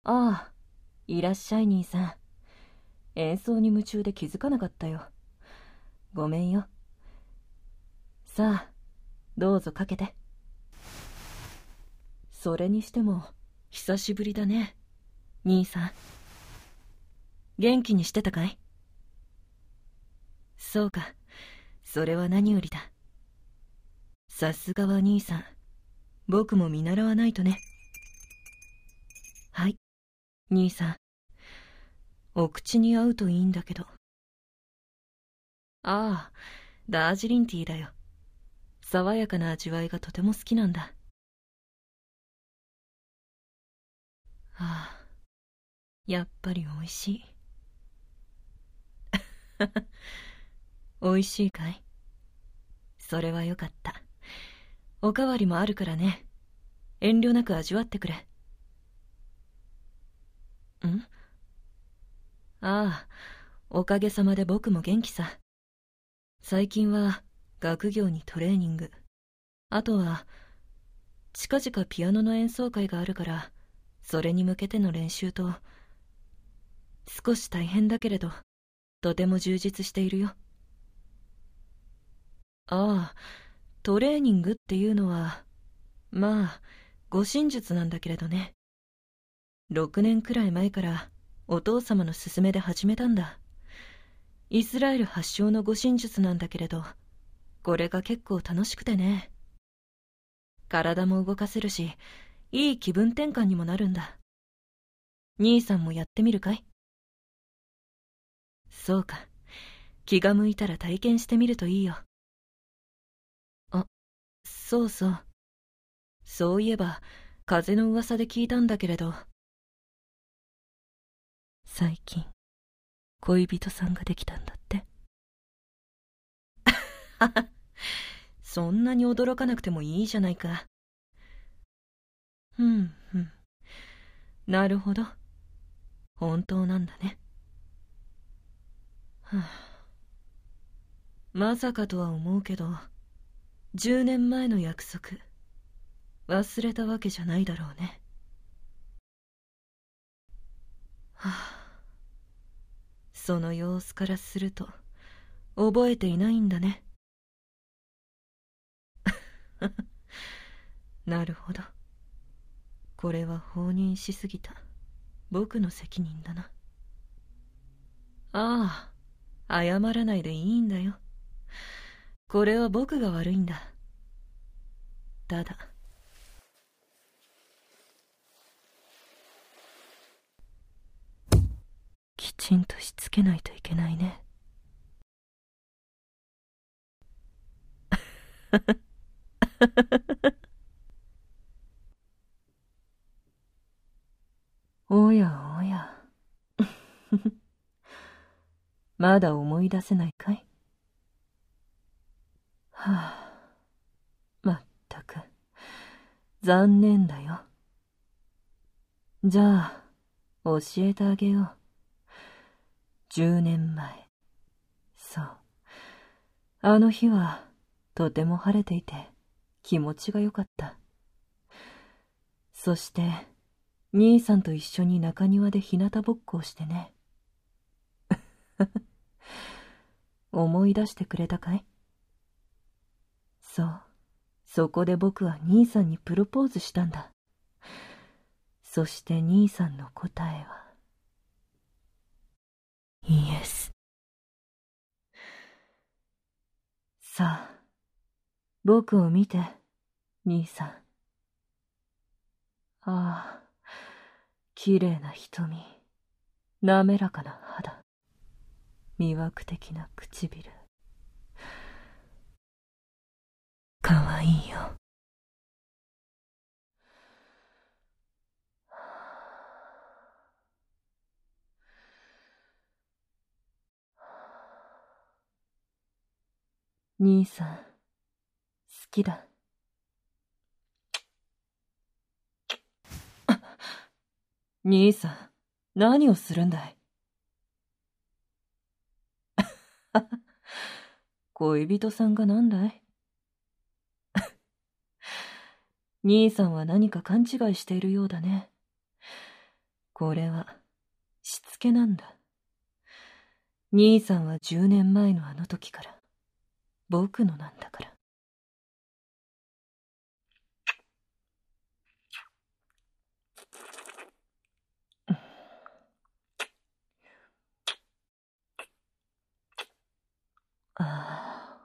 ああ、いらっしゃい兄さん。演奏に夢中で気づかなかったよ。ごめんよ。さあ、どうぞかけて。それにしても、久しぶりだね、兄さん。元気にしてたかい？そうか、それは何よりだ。さすがは兄さん。僕も見習わないとね。はい、兄さん。お口に合うといいんだけど。ああ、ダージリンティーだよ。爽やかな味わいがとても好きなんだ。ああ、やっぱりおいしい。おいしいかい？それはよかった。おかわりもあるからね。遠慮なく味わってくれ。ん？ああ、おかげさまで僕も元気さ。最近は学業にトレーニング。あとは、近々ピアノの演奏会があるから、それに向けての練習と、少し大変だけれど、とても充実しているよ。ああ、トレーニングっていうのは、まあ、護身術なんだけれどね。6年くらい前からお父様の勧めで始めたんだ。イスラエル発祥の護身術なんだけれど、これが結構楽しくてね。体も動かせるし、いい気分転換にもなるんだ。兄さんもやってみるかい？そうか。気が向いたら体験してみるといいよ。あ、そうそう。そういえば、風の噂で聞いたんだけれど、最近、恋人さんができたんだって。そんなに驚かなくてもいいじゃないか。なるほど。本当なんだね。はあ、まさかとは思うけど、10年前の約束、忘れたわけじゃないだろうね。はあ、その様子からすると、覚えていないんだね。なるほど。これは放任しすぎた。僕の責任だな。ああ、謝らないでいいんだよ。これは僕が悪いんだ。ただ、きちんとしつけないといけないね。おやおや。まだ思い出せないかい？はあ、まったく、残念だよ。じゃあ、教えてあげよう。10年前。そう。あの日は、とても晴れていて、気持ちがよかった。そして、兄さんと一緒に中庭で日向ぼっこをしてね。思い出してくれたかい？そう。そこで僕は兄さんにプロポーズしたんだ。そして兄さんの答えは、イエス。さあ、僕を見て、兄さん。ああ、綺麗な瞳、滑らかな肌、魅惑的な唇。かわいいよ。兄さん、好きだ。兄さん、何をするんだい？恋人さんがなんだい？兄さんは何か勘違いしているようだね。 これは、しつけなんだ。兄さんは10年前のあの時から、僕のなんだから。あ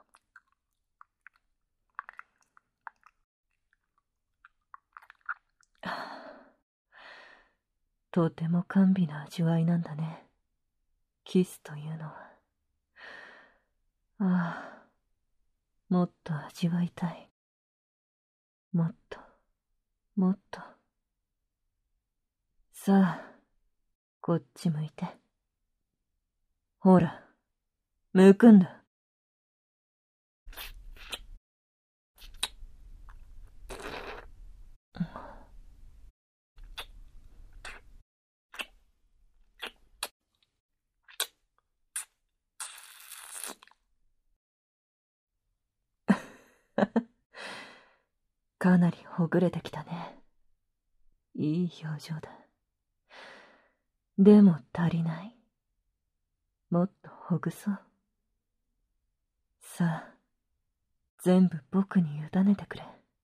あ。とても甘美な味わいなんだね。キスというのは。ああ。もっと味わいたい。もっと、もっと。さあ、こっち向いて。ほら、向くんだ。かなりほぐれてきたね。いい表情だ。でも足りない。もっとほぐそう。さあ、全部僕に委ねてくれ。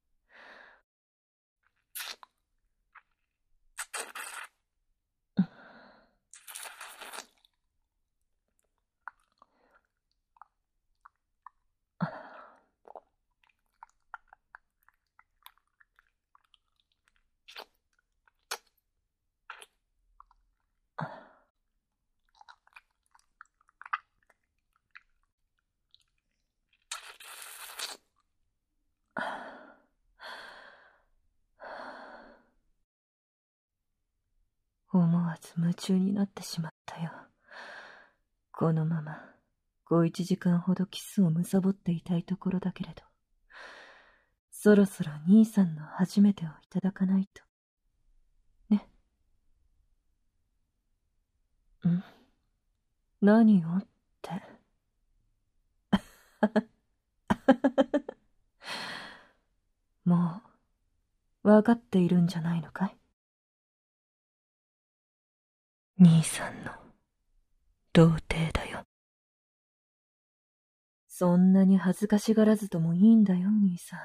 思わず夢中になってしまったよ。このまま、1時間ほどキスを貪っていたいところだけれど、そろそろ兄さんの初めてをいただかないと。ね。何をって。もう、わかっているんじゃないのかい？兄さんの、童貞だよ。そんなに恥ずかしがらずともいいんだよ、兄さん。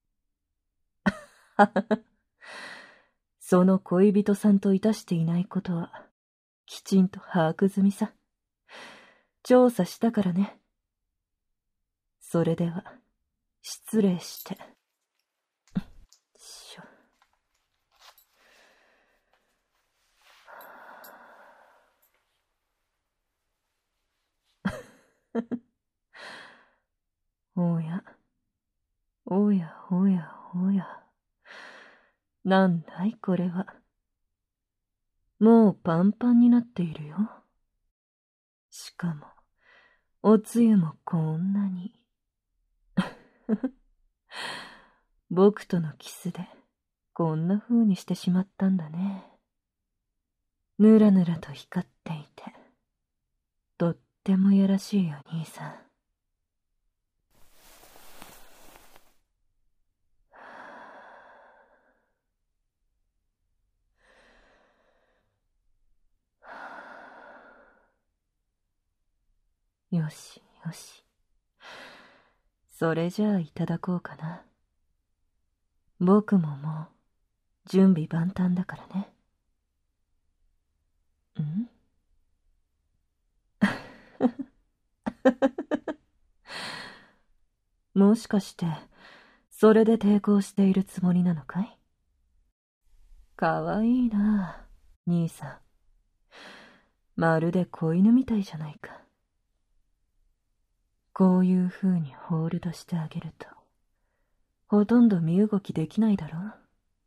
その恋人さんといたしていないことは、きちんと把握済みさ。調査したからね。それでは、失礼して。しょ。おや、おやおやおや。なんだいこれは。もうパンパンになっているよ。しかも、おつゆもこんなに。僕とのキスで、こんな風にしてしまったんだね。ぬらぬらと光っていて、とってもやらしいよ、兄さん。よしよし。それじゃあいただこうかな。僕ももう、準備万端だからね。んもしかして、それで抵抗しているつもりなのかい？かわいいな、兄さん。まるで子犬みたいじゃないか。こういう風にホールドしてあげると、ほとんど身動きできないだろう。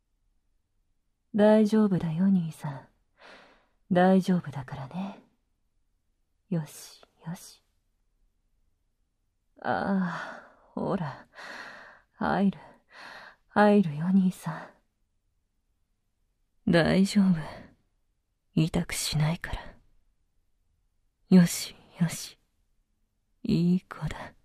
大丈夫だよ、兄さん。大丈夫だからね。よし、よし。ああ、ほら。入る。入るよ、兄さん。大丈夫。痛くしないから。よし、よし。いい子だ。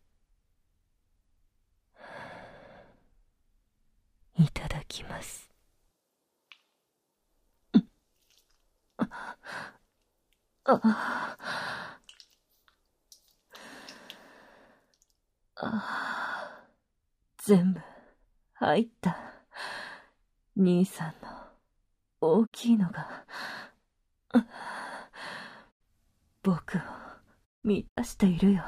いただきます。 全部入った。兄さんの大きいのが僕を満たしているよ。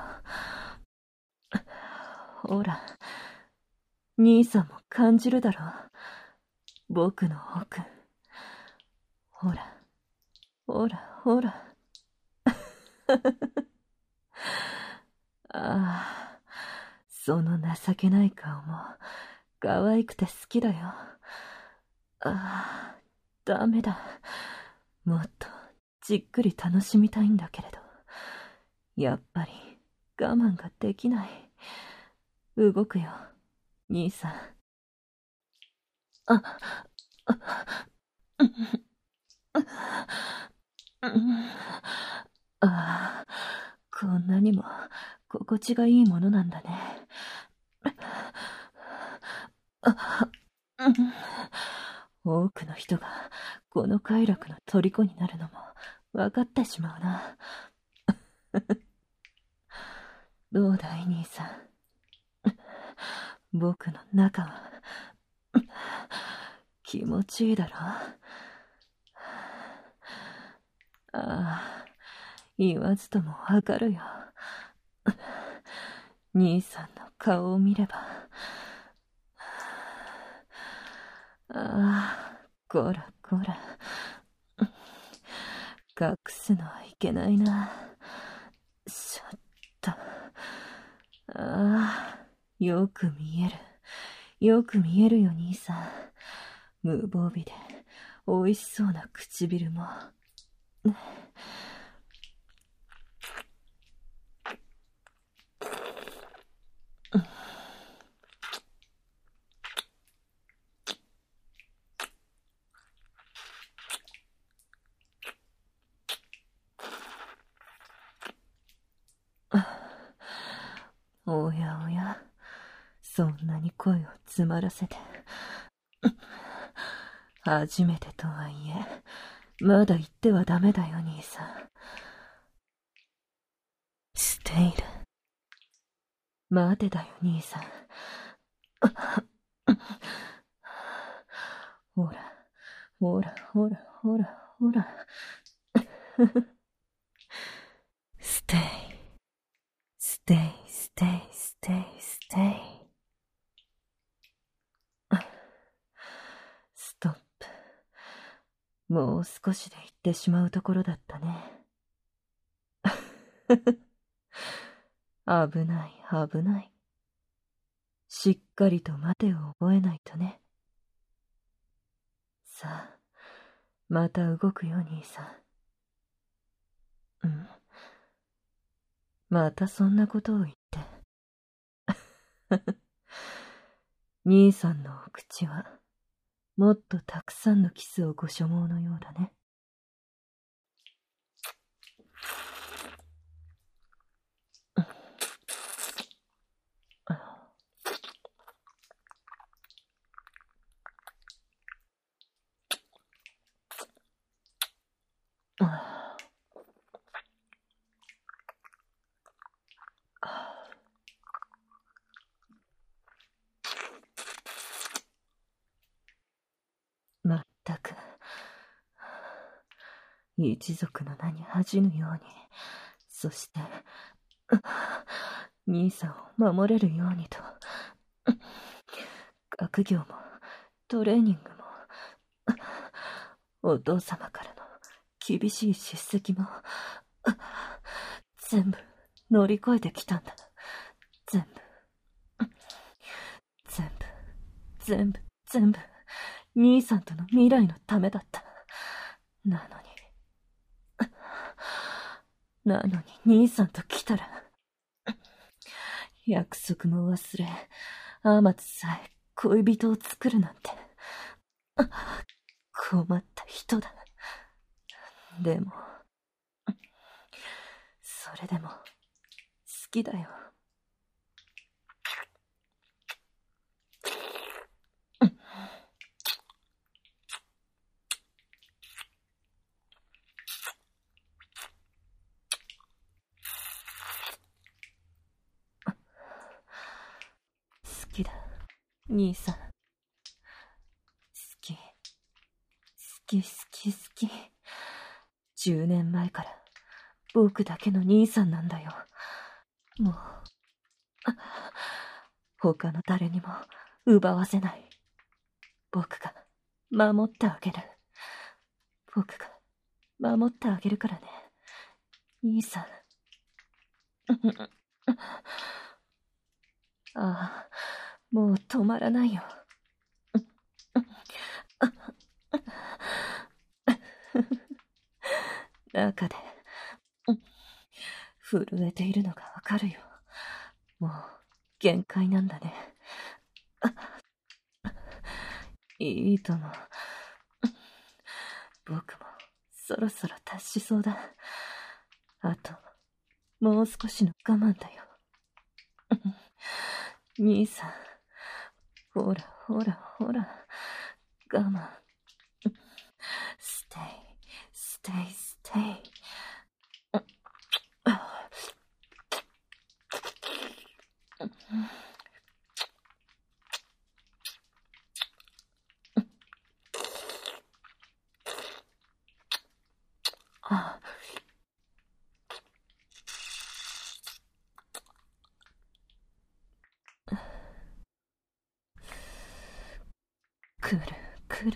ほら、兄さんも感じるだろう。僕の奥。ほら、ほら、ほら。ああ、その情けない顔も可愛くて好きだよ。ああ、ダメだ。もっとじっくり楽しみたいんだけれど、やっぱり我慢ができない。動くよ、兄さん。あ、ああ、こんなにも心地がいいものなんだね。多くの人がこの快楽の虜になるのも分かってしまうな。どうだい、兄さん。僕の中は気持ちいいだろ。ああ、言わずともわかるよ。兄さんの顔を見れば。ああ、こらこら。隠すのはいけないな。ちょっと。ああ、よく見える。よく見えるよ、兄さん。無防備で美味しそうな唇も。おやおや、そんなに声を詰まらせて。初めてとはいえ、まだ言ってはダメだよ、兄さん。ステイル。待てだよ、兄さん。ほら、ほら、ほら、ほら、ほら。ステイ、ステイ、ステイ、ステイ、ステイ。ストップ。もう少しで行ってしまうところだったね。危ない、危ない。しっかりと待てを覚えないとね。さあ、また動くよ、兄さん。うん。またそんなことを言って。兄さんのお口は、もっとたくさんのキスをご所望のようだね。まったく、一族の名に恥じぬように、そして、兄さんを守れるようにと、学業もトレーニングも、お父様からの厳しい叱責も、全部乗り越えてきたんだ。全部、全部、全部、全部、兄さんとの未来のためだった。なのに兄さんと来たら、約束も忘れ、アマツさえ恋人を作るなんて、困った人だ。でも、それでも、好きだよ。 兄さん。好き。好き好き好き。10年前から僕だけの兄さんなんだよ。もう、他の誰にも奪わせない。僕が守ってあげる。僕が守ってあげるからね。兄さん。ああ、もう止まらないよ。中で、震えているのがわかるよ。もう、限界なんだね。いいとも。僕も、そろそろ達しそうだ。あと、もう少しの我慢だよ。兄さん、ほらほらほら、我慢。ステイ、ステイ、ステイ。来る、来る。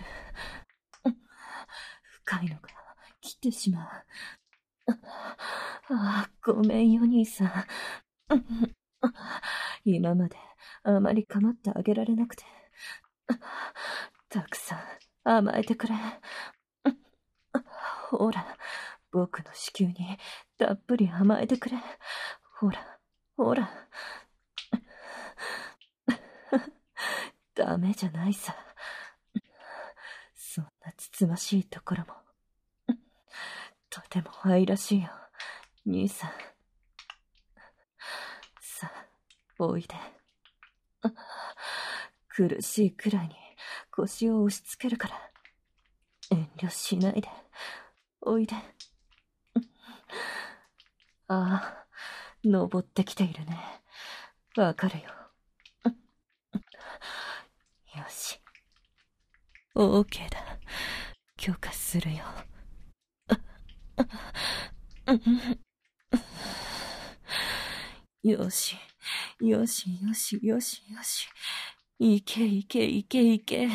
深いのが来てしまう。ああ、ごめんよ、兄さん。今まであまり構ってあげられなくて。たくさん甘えてくれ。ほら、僕の子宮にたっぷり甘えてくれ。ほら、ほら。ダメじゃないさ。そんなつつましいところも。とても愛らしいよ、兄さん。さあ、おいで。苦しいくらいに腰を押し付けるから。遠慮しないで。おいで。ああ、登ってきているね。わかるよ。よし。オーケーだ。許可するよ。よし、よしよしよしよし。いけいけいけいけ。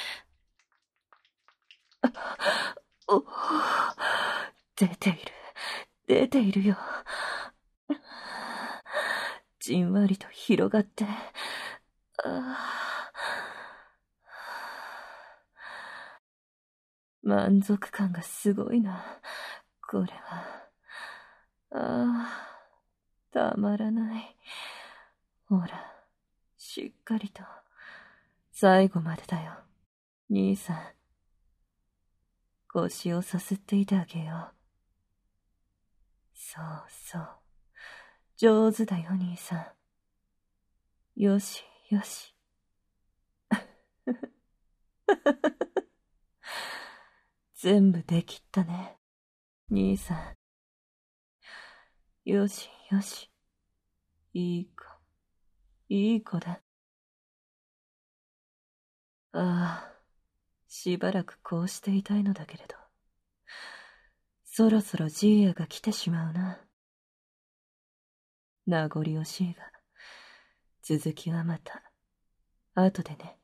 お、出ている。出ているよ。じんわりと広がって。満足感がすごいな。これは。たまらない。ほら、しっかりと。最後までだよ。兄さん。腰をさすっていてあげよう。そうそう。上手だよ、兄さん。よし、よし。全部できったね、兄さん。よし、よし。いい子、いい子だ。ああ、しばらくこうしていたいのだけれど。そろそろジーヤが来てしまうな。名残惜しいが、続きはまた、後でね。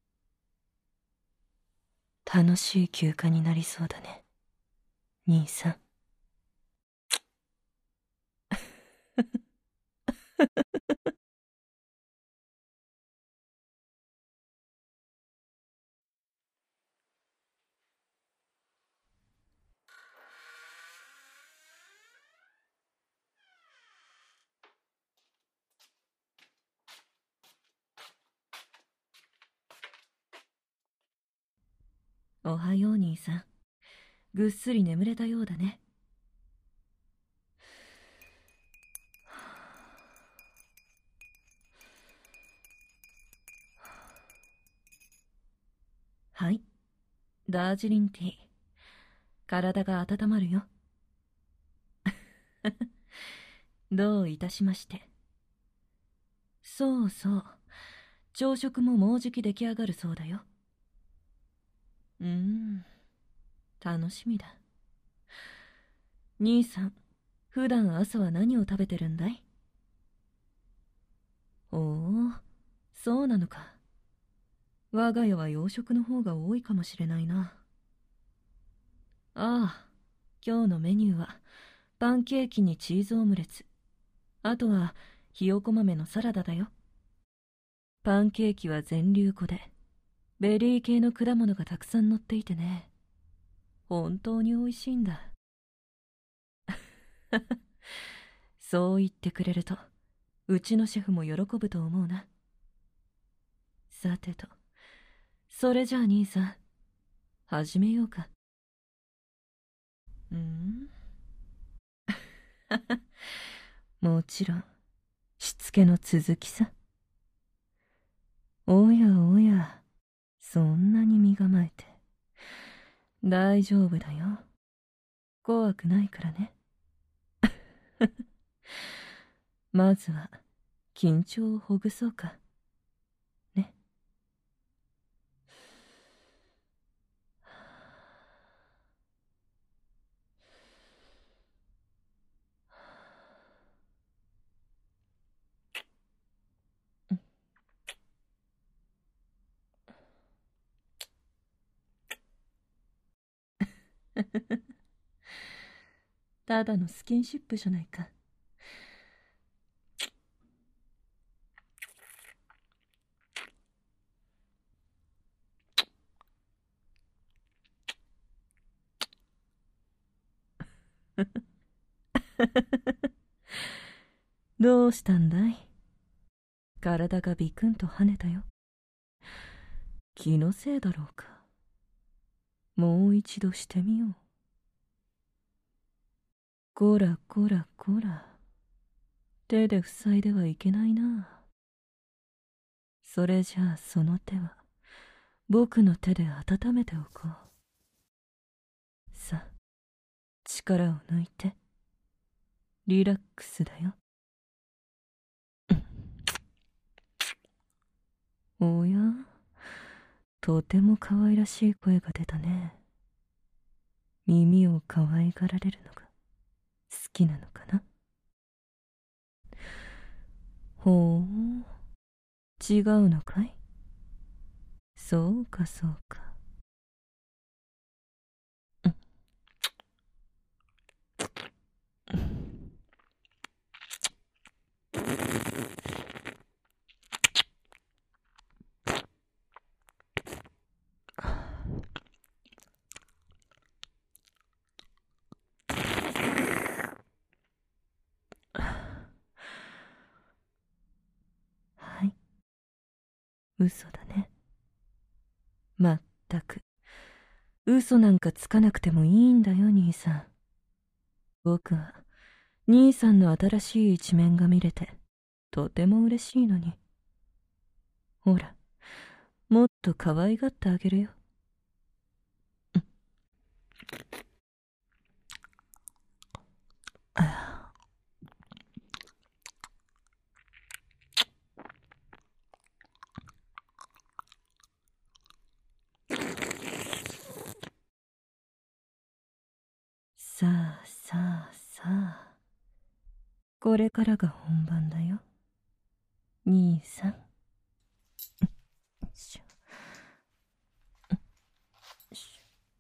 楽しい休暇になりそうだね、兄さん。おはよう、兄さん。ぐっすり眠れたようだね。はい、ダージリンティー。体が温まるよ。どういたしまして。そうそう。 朝食ももうじき出来上がるそうだよ。楽しみだ。兄さん、普段朝は何を食べてるんだい？おお、そうなのか。我が家は洋食の方が多いかもしれないな。ああ、今日のメニューはパンケーキにチーズオムレツ、あとはひよこ豆のサラダだよ。パンケーキは全粒粉でベリー系の果物がたくさん乗っていてね、本当に美味しいんだ。そう言ってくれるとうちのシェフも喜ぶと思うな。さてと、それじゃあ兄さん、始めようか。もちろんしつけの続きさ。おやおや、そんなに身構えて。大丈夫だよ。怖くないからね。まずは緊張をほぐそうか。ね。ただのスキンシップじゃないか。どうしたんだい？体がビクンと跳ねたよ。気のせいだろうか。もう一度してみよう。こらこらこら。手で塞いではいけないな。それじゃあその手は僕の手で温めておこう。さあ、力を抜いて。リラックスだよ。おや、とても可愛らしい声が出たね。耳を可愛がられるのが好きなのかな。ほう、違うのかい？そうかそうか。はい、嘘だね。まったく嘘なんかつかなくてもいいんだよ兄さん。僕は兄さんの新しい一面が見れてとても嬉しいのに。ほら、もっと可愛がってあげるよ。さあさあさあ、これからが本番だよ兄さん。しょし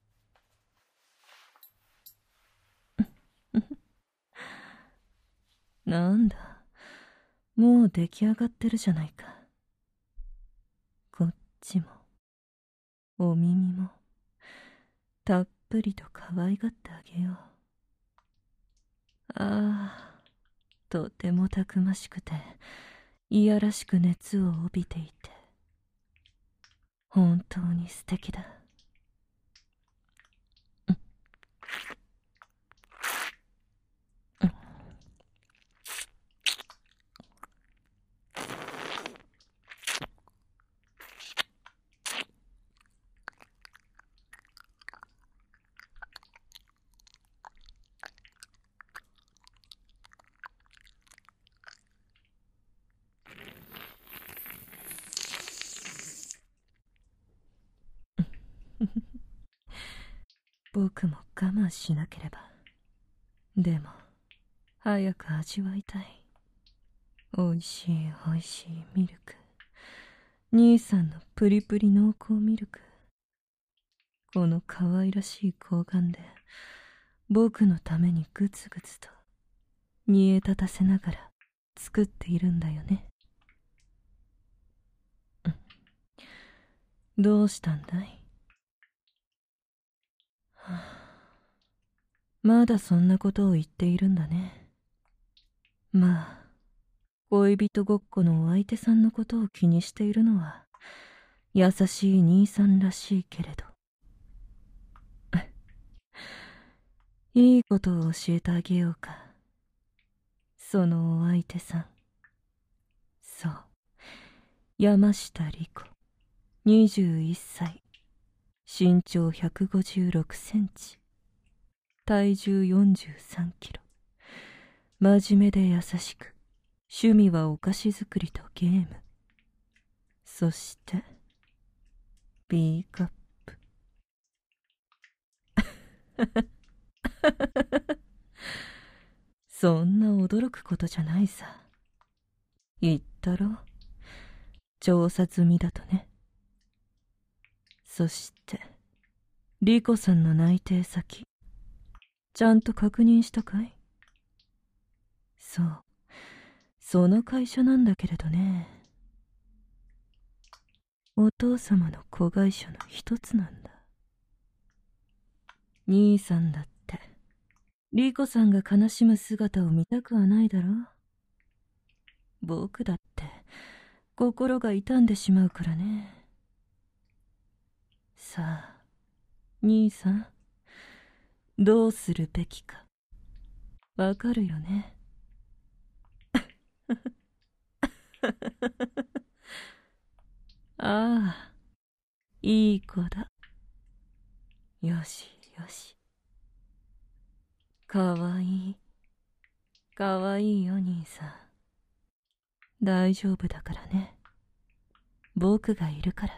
ょなんだ、もう出来上がってるじゃないか。こっちもお耳もたっぷりと可愛がってあげよう。ああ、とてもたくましくていやらしく熱を帯びていて本当に素敵だ。 僕も我慢しなければ。でも、早く味わいたい。おいしいおいしいミルク。兄さんのプリプリ濃厚ミルク。この可愛らしい睾丸で、僕のためにグツグツと煮え立たせながら作っているんだよね。どうしたんだい？はあ、まだそんなことを言っているんだね。まあ、恋人ごっこのお相手さんのことを気にしているのは優しい兄さんらしいけれど。いいことを教えてあげようか。そのお相手さん。そう。山下莉子。21歳。身長156センチ。体重43キロ。真面目で優しく。趣味はお菓子作りとゲーム。そして、B カップ。そんな驚くことじゃないさ。言ったろ？調査済みだとね。そして、リコさんの内定先、ちゃんと確認したかい？そう、その会社なんだけれどね。お父様の子会社の一つなんだ。兄さんだって、リコさんが悲しむ姿を見たくはないだろう。僕だって、心が痛んでしまうからね。さあ、兄さん、どうするべきか、わかるよね。ああ、いい子だ。よしよし。かわいい。かわいいよ、兄さん。大丈夫だからね。僕がいるから。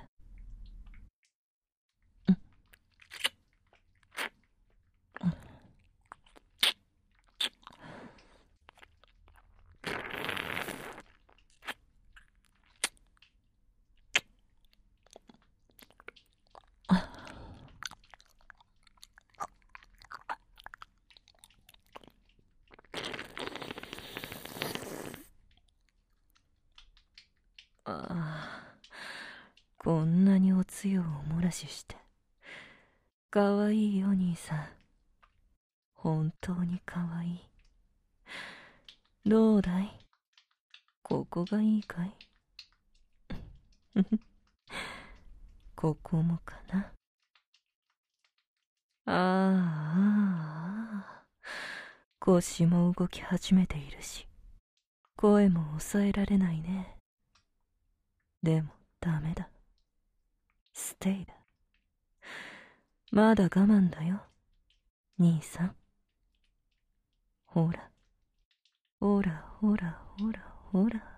ああ、こんなにおつゆをお漏らしして。かわいいよ、兄さん。本当にかわいい。どうだい？ここがいいかい？ここもかな。ああ、ああ。腰も動き始めているし、声も抑えられないね。でもダメだ。ステイだ。まだ我慢だよ、兄さん。ほら、ほらほらほらほら。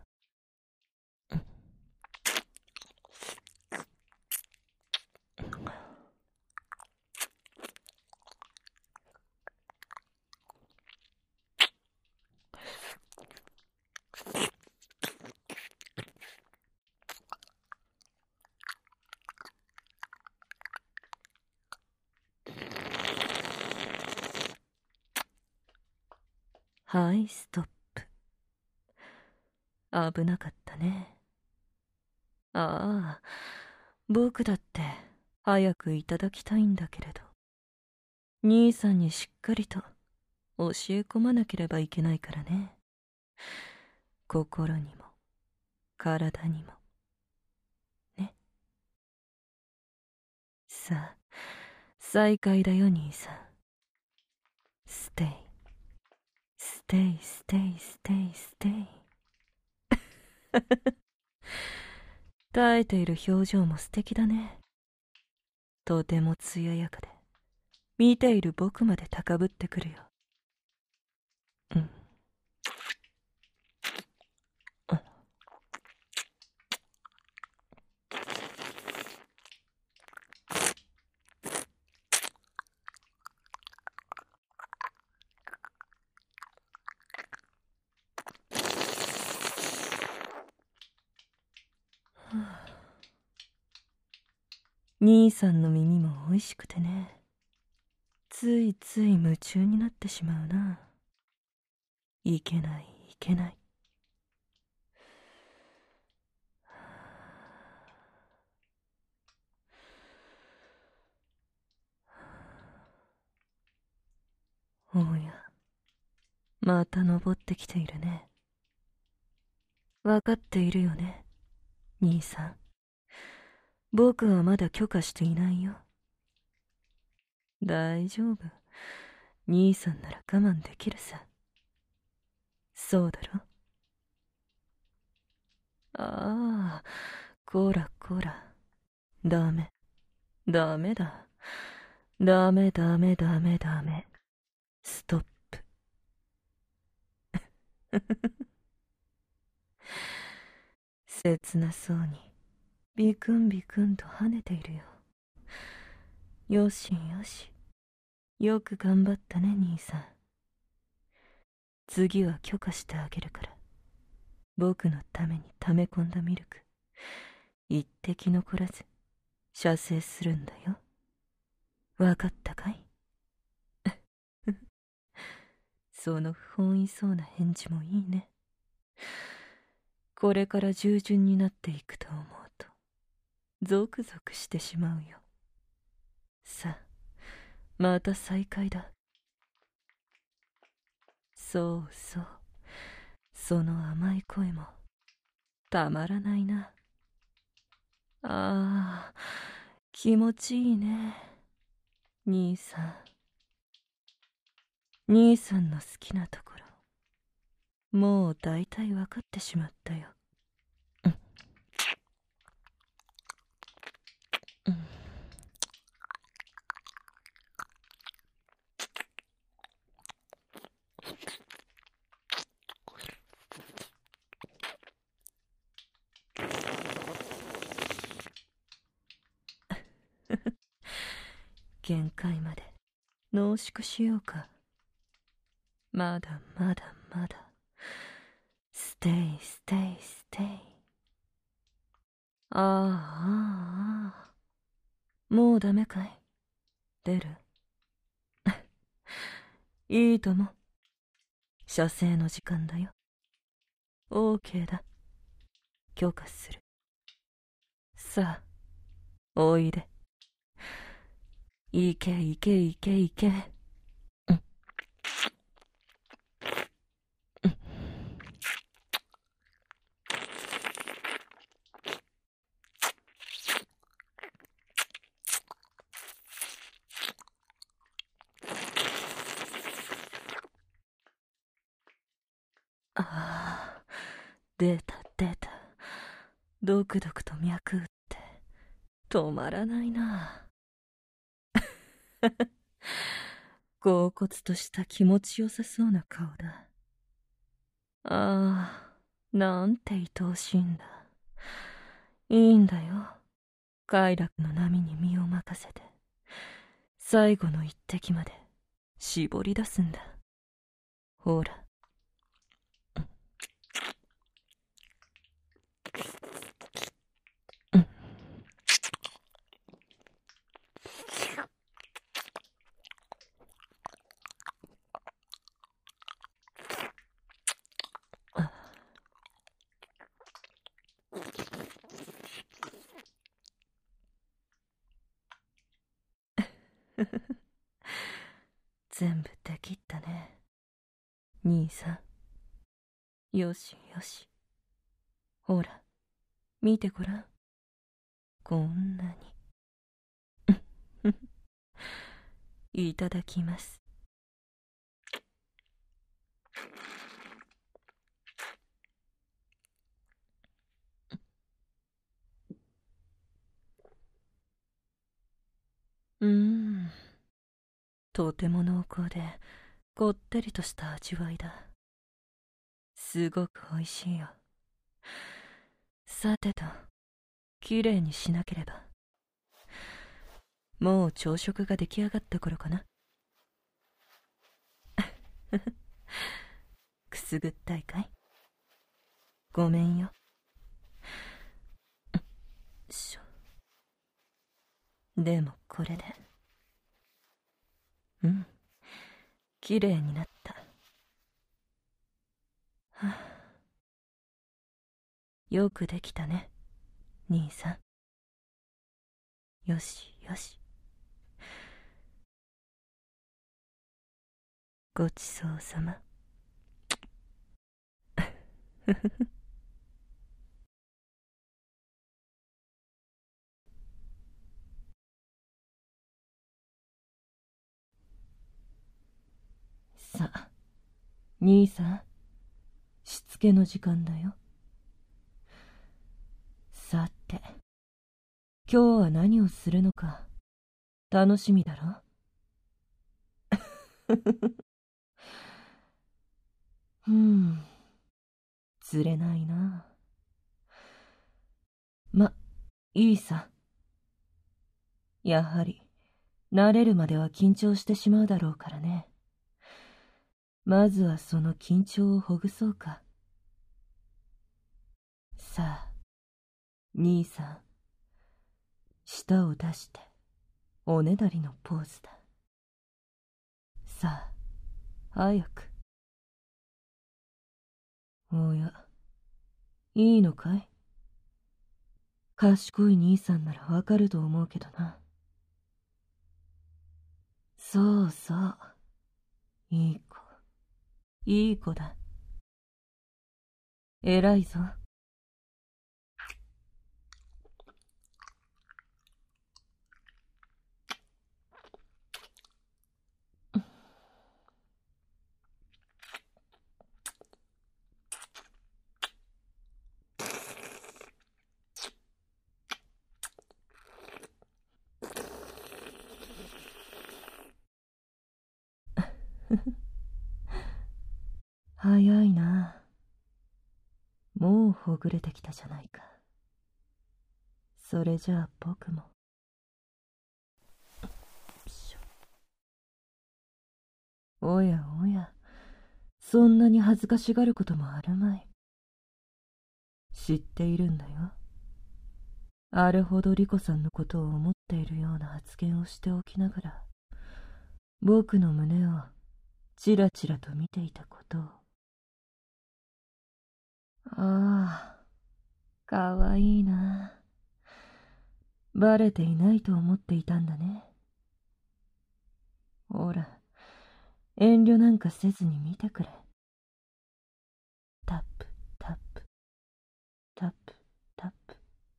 はい、ストップ。危なかったね。ああ、僕だって早くいただきたいんだけれど、兄さんにしっかりと教え込まなければいけないからね。心にも体にもね。さあ、再会だよ、兄さん。ステイステイステイステイステイ。耐えている表情も素敵だね。とても艶やかで、見ている僕まで高ぶってくるよ。うん。 兄さんの耳もおいしくてね、ついつい夢中になってしまうな。いけないいけない。おや、また登ってきているね。わかっているよね、兄さん。僕はまだ許可していないよ。大丈夫。兄さんなら我慢できるさ。そうだろ。ああ、こらこら。ダメ。ダメだ。ダメダメダメダメ。ストップ。切なそうに、ビクンビクンと跳ねているよ。よしよし。よく頑張ったね、兄さん。次は許可してあげるから。僕のために溜め込んだミルク、一滴残らず、射精するんだよ。わかったかい？その不本意そうな返事もいいね。これから従順になっていくと思うと、ゾクゾクしてしまうよ。さあ、また再会だ。そうそう、その甘い声もたまらないな。ああ、気持ちいいね、兄さん。兄さんの好きなところ、もう大体わかってしまったよ。うんうん限界まで濃縮しようか。まだまだまだ。ステイステイステイ。ああああ、もうダメかい？出る？いいとも。射精の時間だよ。オーケーだ。許可する。さあ、おいで。いけいけいけいけ。うん、うん。ああ、出た出た。ドクドクと脈打って止まらないな。恍惚とした気持ちよさそうな顔だ。ああ、なんて愛おしいんだ。いいんだよ。快楽の波に身を任せて、最後の一滴まで絞り出すんだ。ほら。うん、あ全部できったね、兄さん。よしよし。ほら、見てごらん。こんなに。いただきます。とても濃厚でこってりとした味わいだ。すごくおいしいよ。さてと、きれいにしなければ。もう朝食が出来上がった頃かな。くすぐったいかい？ごめんよ。 でもこれで。きれいになった。はあ、よくできたね、兄さん。よしよし。ごちそうさま。さあ、兄さん、しつけの時間だよ。さて、今日は何をするのか楽しみだろ。釣れないな。いいさ。やはり、慣れるまでは緊張してしまうだろうからね。まずはその緊張をほぐそうか。さあ、兄さん、舌を出して、おねだりのポーズだ。さあ、早く。おや、いいのかい？賢い兄さんならわかると思うけどな。そうそう。いい子。いい子だ。偉いぞ。早いな。もうほぐれてきたじゃないか。それじゃあ僕も。おやおや、そんなに恥ずかしがることもあるまい。知っているんだよ。あれほどリコさんのことを思っているような発言をしておきながら、僕の胸をチラチラと見ていたことを。ああ、かわいいな。バレていないと思っていたんだね。ほら、遠慮なんかせずに見てくれ。タップ、タップ、タップ、タップ。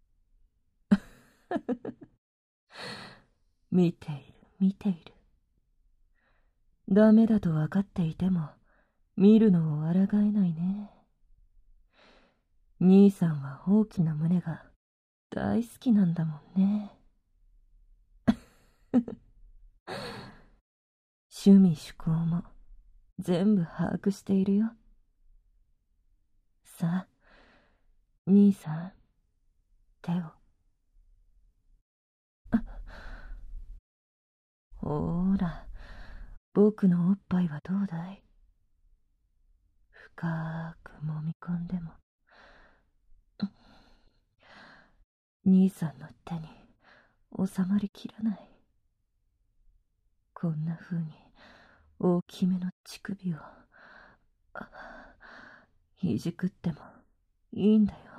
見ている、見ている。ダメだと分かっていても、見るのを抗えないね。兄さんは大きな胸が大好きなんだもんね。趣味趣向も全部把握しているよ。さあ、兄さん、手を。ほーら、僕のおっぱいはどうだい？深く揉み込んでも。兄さんの手に収まりきらない。こんな風に大きめの乳首をいじくってもいいんだよ。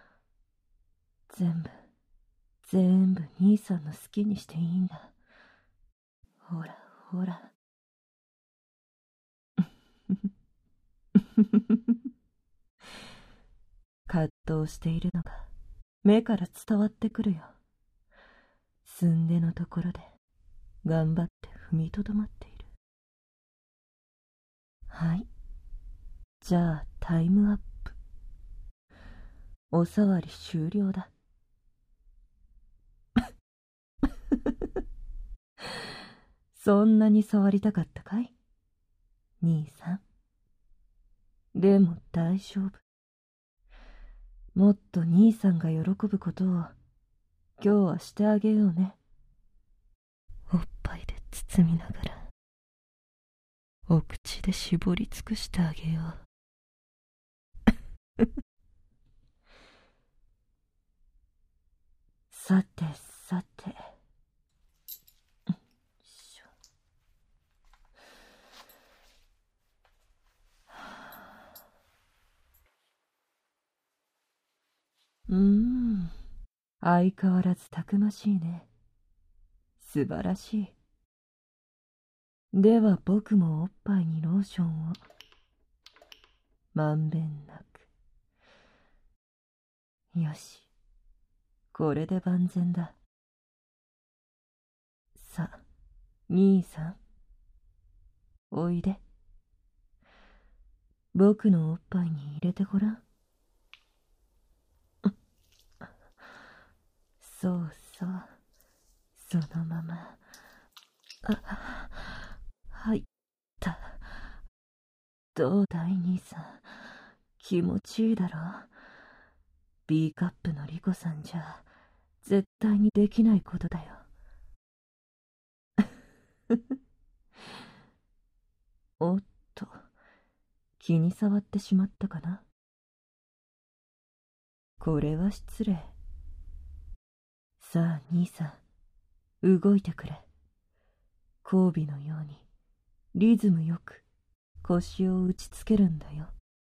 全部兄さんの好きにしていいんだ。ほらほら。葛藤しているのが目から伝わってくるよ。すんでのところで頑張って踏みとどまっている。はい。じゃあタイムアップ。おさわり終了だ。そんなに触りたかったかい？兄さん。でも大丈夫。もっと兄さんが喜ぶことを今日はしてあげようね。おっぱいで包みながらお口で絞り尽くしてあげよう。さてさて、 相変わらずたくましいね。素晴らしい。では僕もおっぱいにローションを。まんべんなく。よし。これで万全だ。さ、兄さん。おいで。僕のおっぱいに入れてごらん。そうそう。そのまま。入った。どうだい兄さん。気持ちいいだろ。B カップのリコさんじゃ絶対にできないことだよ。おっと、気に障ってしまったかな。これは失礼。さあ兄さん、動いてくれ。交尾のようにリズムよく腰を打ちつけるんだよ。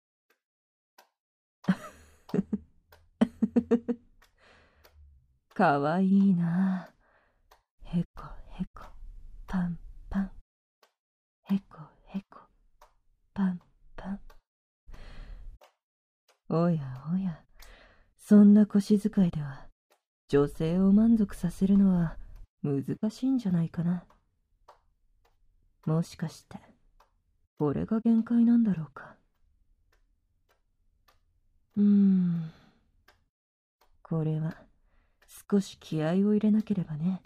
かわいいな。へこへこパンパン。へこへこパンパン。おやおや、そんな腰使いでは女性を満足させるのは難しいんじゃないかな。もしかしてこれが限界なんだろうか。これは少し気合を入れなければね。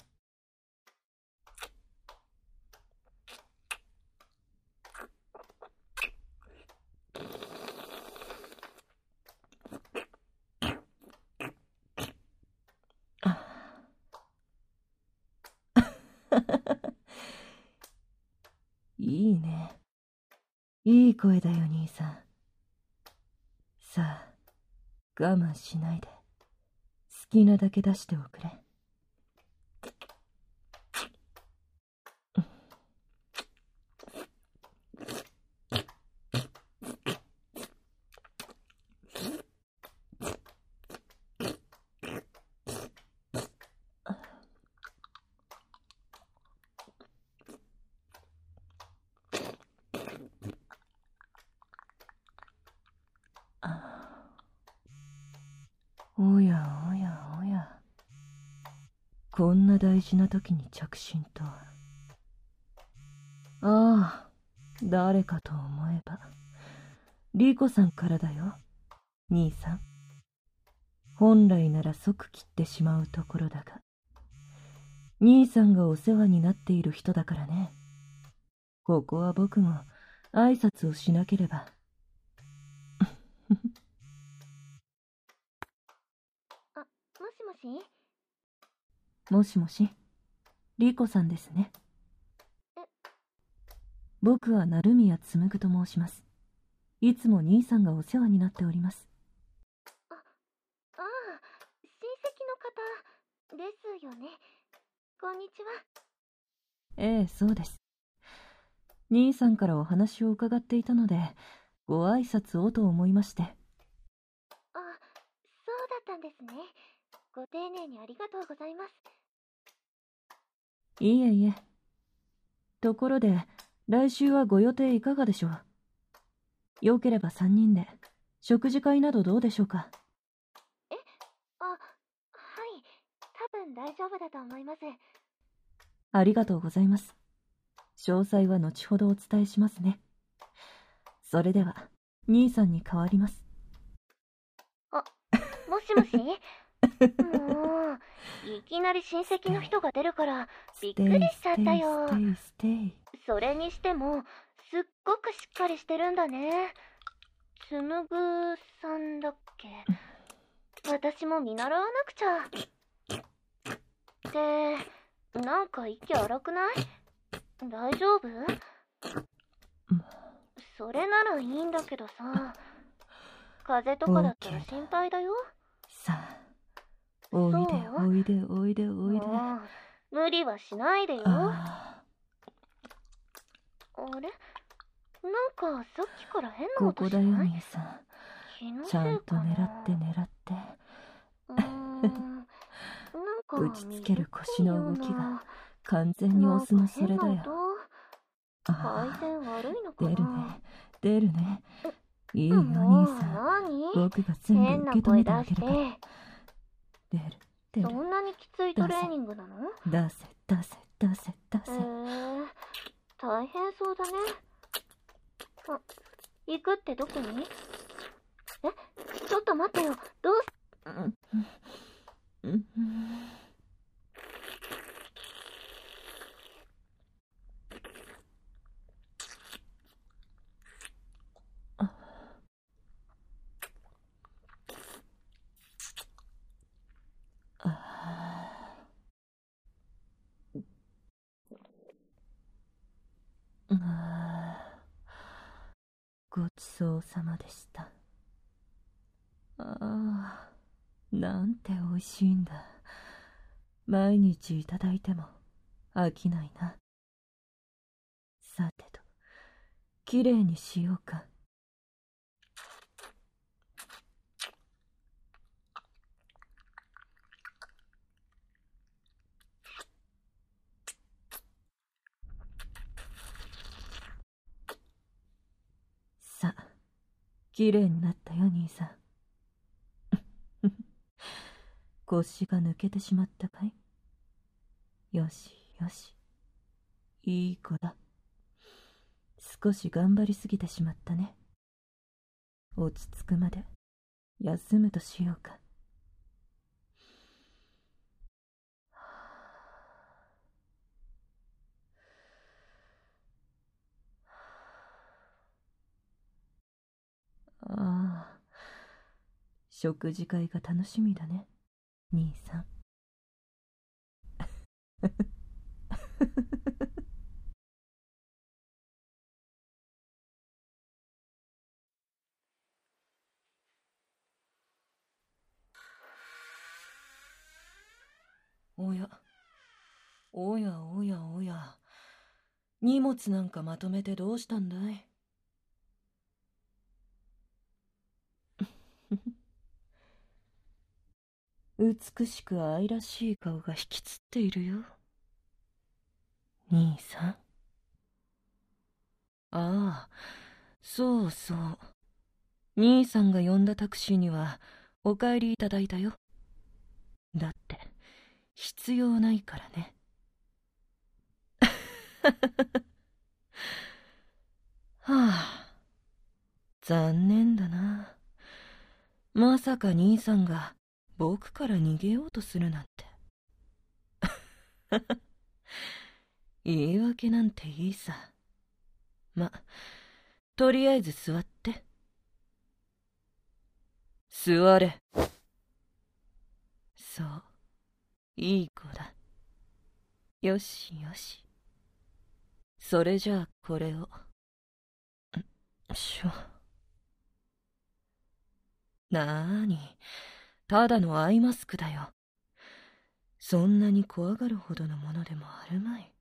いいね。いい声だよ兄さん。さあ、我慢しないで好きなだけ出しておくれ。おやおやおや、こんな大事な時に着信とは。ああ、誰かと思えばリコさんからだよ兄さん。本来なら即切ってしまうところだが、兄さんがお世話になっている人だからね。ここは僕も挨拶をしなければ。 もしもし。 もしもし、リコさんですね。僕は成宮紡と申します。いつも兄さんがお世話になっております。 ああ、親戚の方ですよね。こんにちは。 ええ、そうです。兄さんからお話を伺っていたので、ご挨拶をと思いまして。 あ、そうだったんですね。ご丁寧にありがとうございます。 いえいえ。ところで、来週はご予定いかがでしょう。よければ3人で食事会などどうでしょうか。 はい、多分大丈夫だと思います。 ありがとうございます。詳細は後ほどお伝えしますね。それでは兄さんに代わります。 もしもし。もういきなり親戚の人が出るからびっくりしちゃったよ。それにしてもすっごくしっかりしてるんだね。つむぐさんだっけ。私も見習わなくちゃ。ってなんか息荒くない？大丈夫？それならいいんだけどさ、風邪とかだったら心配だよ。 さあ、おいでおいでおいでおいで。 無理はしないでよ。あれ？なんかさっきから変な音しない？ ここだよ兄さん。ちゃんと狙って狙って。 打ちつける腰の動きが完全にオスのそれだよ。 配線悪いのか出るね、 な。 出るね。いいよ、兄さん。 何僕が全部受け止めてあげるから。出る、出る。 そんなにきついトレーニングなの？ 出せ、出せ、出せ、出せ。 大変そうだね。行くってどこに？ちょっと待ってよ。どうす… ごちそうさまでした。なんておいしいんだ。毎日いただいても飽きないな。さてと、きれいにしようか。さあ、きれいになったよ、兄さん。腰が抜けてしまったかい？よしよし。いい子だ。少し頑張りすぎてしまったね。落ち着くまで休むとしようか。食事会が楽しみだね、兄さん。おや、おやおやおや、荷物なんかまとめてどうしたんだい？美しく愛らしい顔が引きつっているよ、兄さん。ああ、そうそう。兄さんが呼んだタクシーにはお帰りいただいたよ。だって必要ないからね。はあ、残念だな。まさか兄さんが僕から逃げようとするなんて。言い訳なんていいさ。とりあえず座って。座れ。そう、いい子だ。よしよし。それじゃあこれを。なーに、ただのアイマスクだよ。そんなに怖がるほどのものでもあるまい。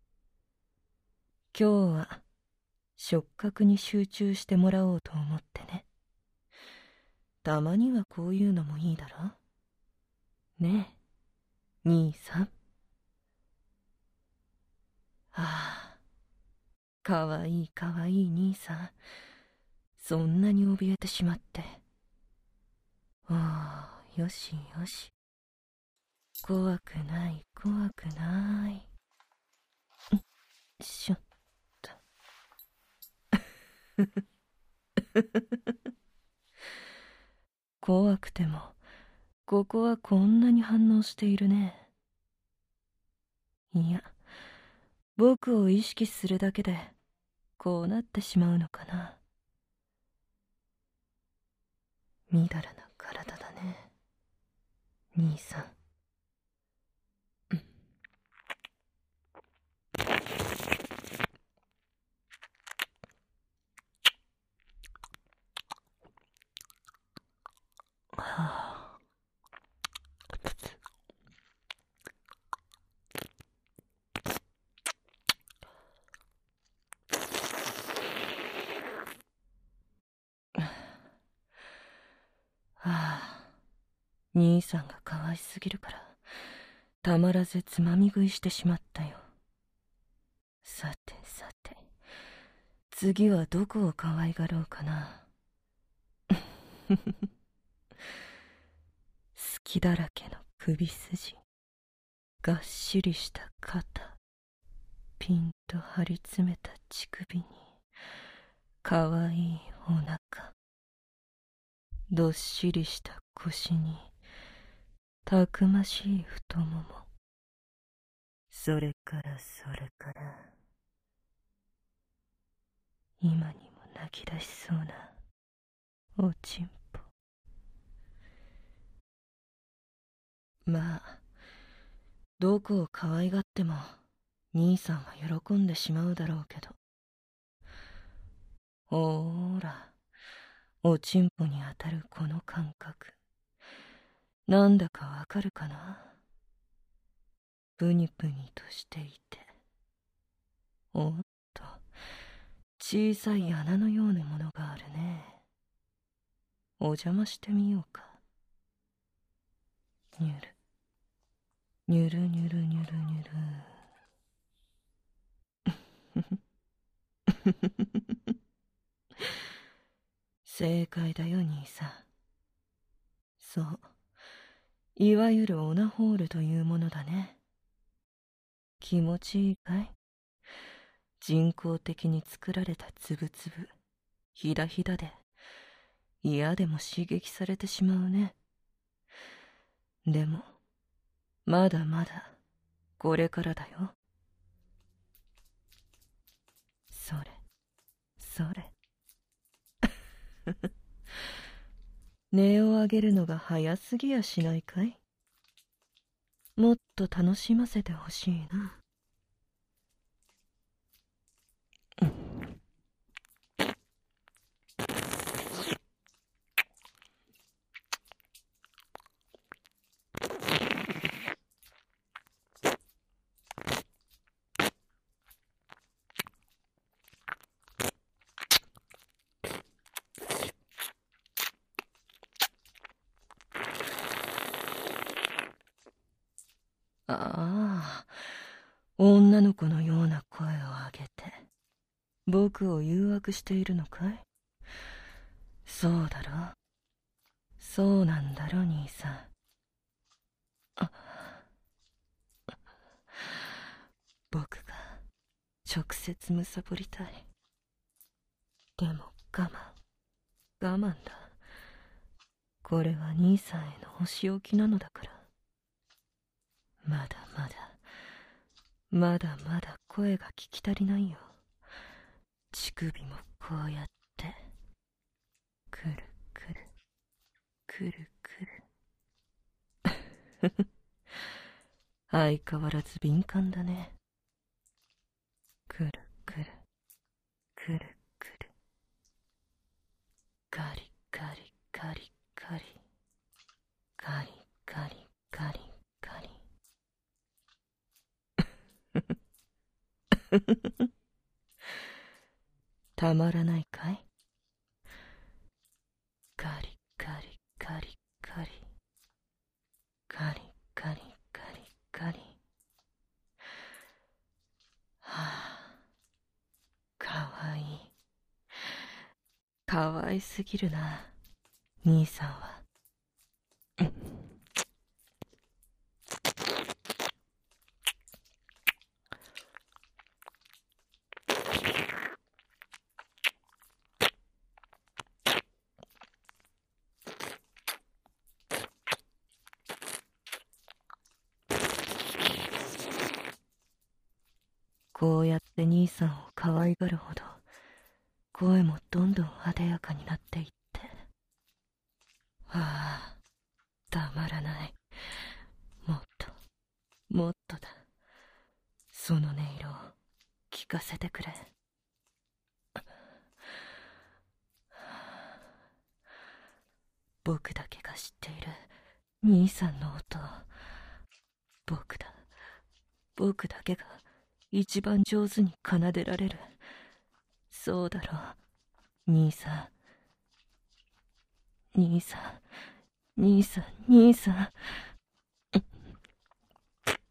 今日は触覚に集中してもらおうと思ってね。たまにはこういうのもいいだろ？ねえ、兄さん。かわいいかわいい兄さん。そんなに怯えてしまって。よしよし。怖くない怖くない。しょっと。怖くてもここはこんなに反応しているね。いや、僕を意識するだけでこうなってしまうのかな。みだらな体だね、兄さん。兄さんが可愛すぎるからたまらずつまみ食いしてしまったよ。さてさて、次はどこを可愛がろうかな。隙だらけの首筋、がっしりした肩、ピンと張り詰めた乳首に、かわいいお腹、どっしりした腰に、たくましい太もも、それから今にも泣き出しそうなおちんぽ。まあどこを可愛がっても兄さんは喜んでしまうだろうけど、ほーら、おちんぽに当たるこの感覚、なんだかわかるかな。プニプニとしていて、おっと、小さい穴のようなものがあるね。お邪魔してみようか。にゅるにゅるにゅるにゅるにゅる正解だよ兄さん。そう、いわゆるオナホールというものだね。気持ちいいかい？人工的に作られたつぶつぶ、ひだひだで、嫌でも刺激されてしまうね。でも、まだまだ、これからだよ。それ。音を上げるのが早すぎやしないかい？もっと楽しませてほしいな。ああ、女の子のような声を上げて、僕を誘惑しているのかい？そうだろ？そうなんだろ、兄さん。僕が直接むさぼりたい。でも我慢だ。これは兄さんへのお仕置きなのだから。まだ声が聞き足りないよ。乳首もこうやってくるくる相変わらず敏感だね。くるくるガリガリガリガリガリガリガリガリたまらないかい？ガリガリガリガリガリガリガリガリ。はあ、かわいい。かわいすぎるな、兄さんは。こうやって兄さんを可愛がるほど、声もどんどんあでやかになっていって、ああ、たまらない。もっとだ。その音色を聞かせてくれ。僕だけが知っている兄さんの音。僕だけが一番上手に奏でられる。そうだろう、兄さん。兄さん。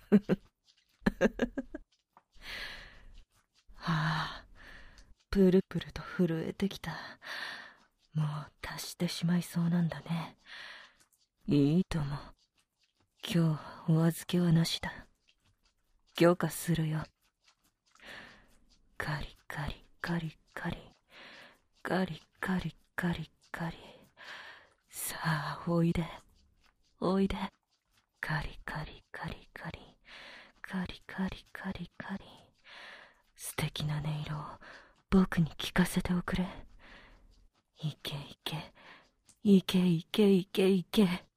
はあ、プルプルと震えてきた。もう達してしまいそうなんだね。いいとも。今日はお預けはなしだ。許可するよ。カリカリカリカリ、カリカリカリカリ。さあ、おいで、おいで。カリカリカリカリ、カリカリカリカリ。素敵な音色を僕に聞かせておくれ。いけいけ、いけいけいけいけ。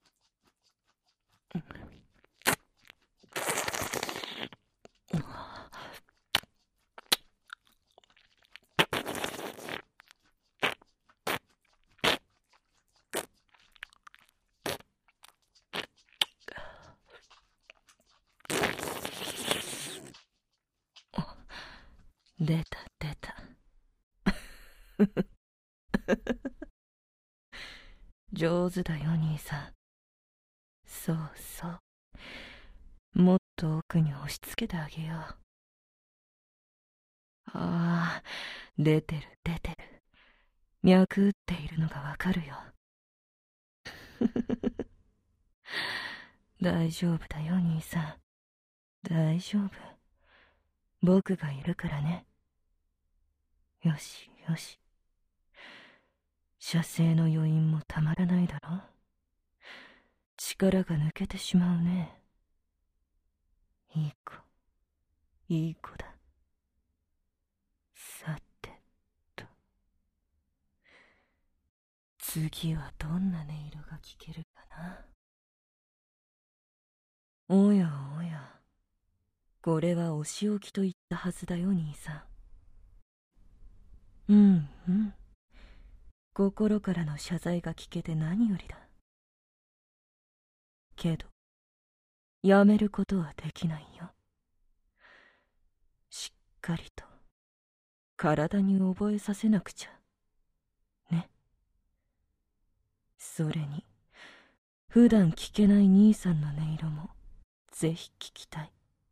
出た出た。上手だよ兄さん。そうそう。もっと奥に押し付けてあげよう。ああ、出てる出てる。脈打っているのがわかるよ。大丈夫だよ兄さん。大丈夫。僕がいるからね。よしよし。射精の余韻もたまらないだろ。力が抜けてしまうね。いい子、いい子だ。さてと、次はどんな音色が聞けるかな。おやおや、これはお仕置きと言ったはずだよ兄さん。うんうん、心からの謝罪が聞けて何よりだ。けどやめることはできないよ。しっかりと体に覚えさせなくちゃね。それに普段聞けない兄さんの音色もぜひ聞きたい。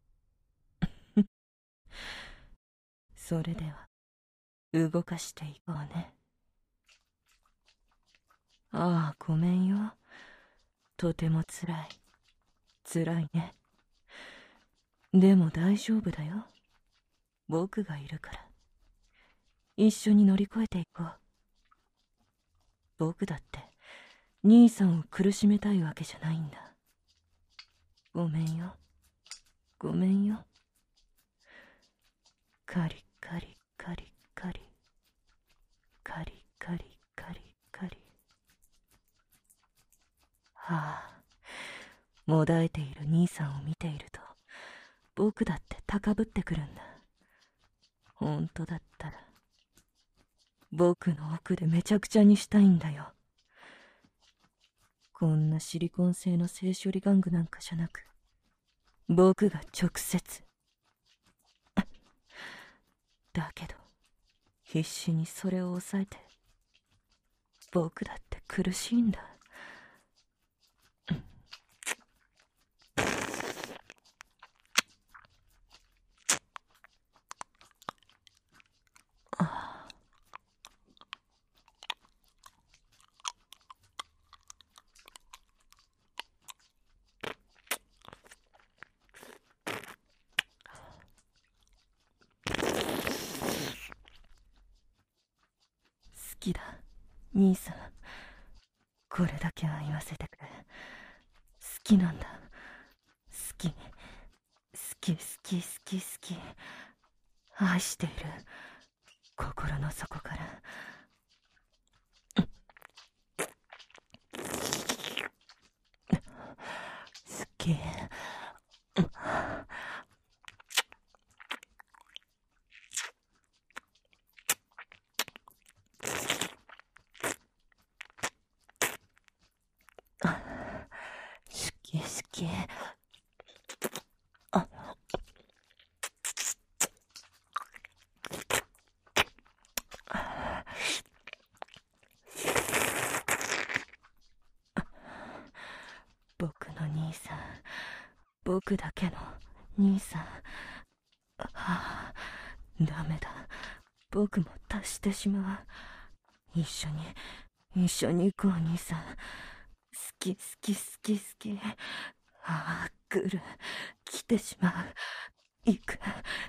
それでは動かしていこうね。ああ、ごめんよ。とてもつらい。つらいね。でも大丈夫だよ。僕がいるから。一緒に乗り越えていこう。僕だって兄さんを苦しめたいわけじゃないんだ。ごめんよ。ごめんよ。カリカリカリカリ、カリカリカリカリ。はあ、もだえている兄さんを見ていると僕だって高ぶってくるんだ。本当だったら僕の奥でめちゃくちゃにしたいんだよ。こんなシリコン製の性処理玩具なんかじゃなく、僕が直接。だけど必死にそれを抑えて、僕だって苦しいんだ。好きだ、兄さん。これだけは言わせてくれ。好きなんだ。好き、好き好き好き好き。愛している。心の底から。好き。好き好き。僕の兄さん、僕だけの兄さん。ダメだ。僕も達してしまう。一緒に行こう、兄さん。好き。来る。来てしまう。行く。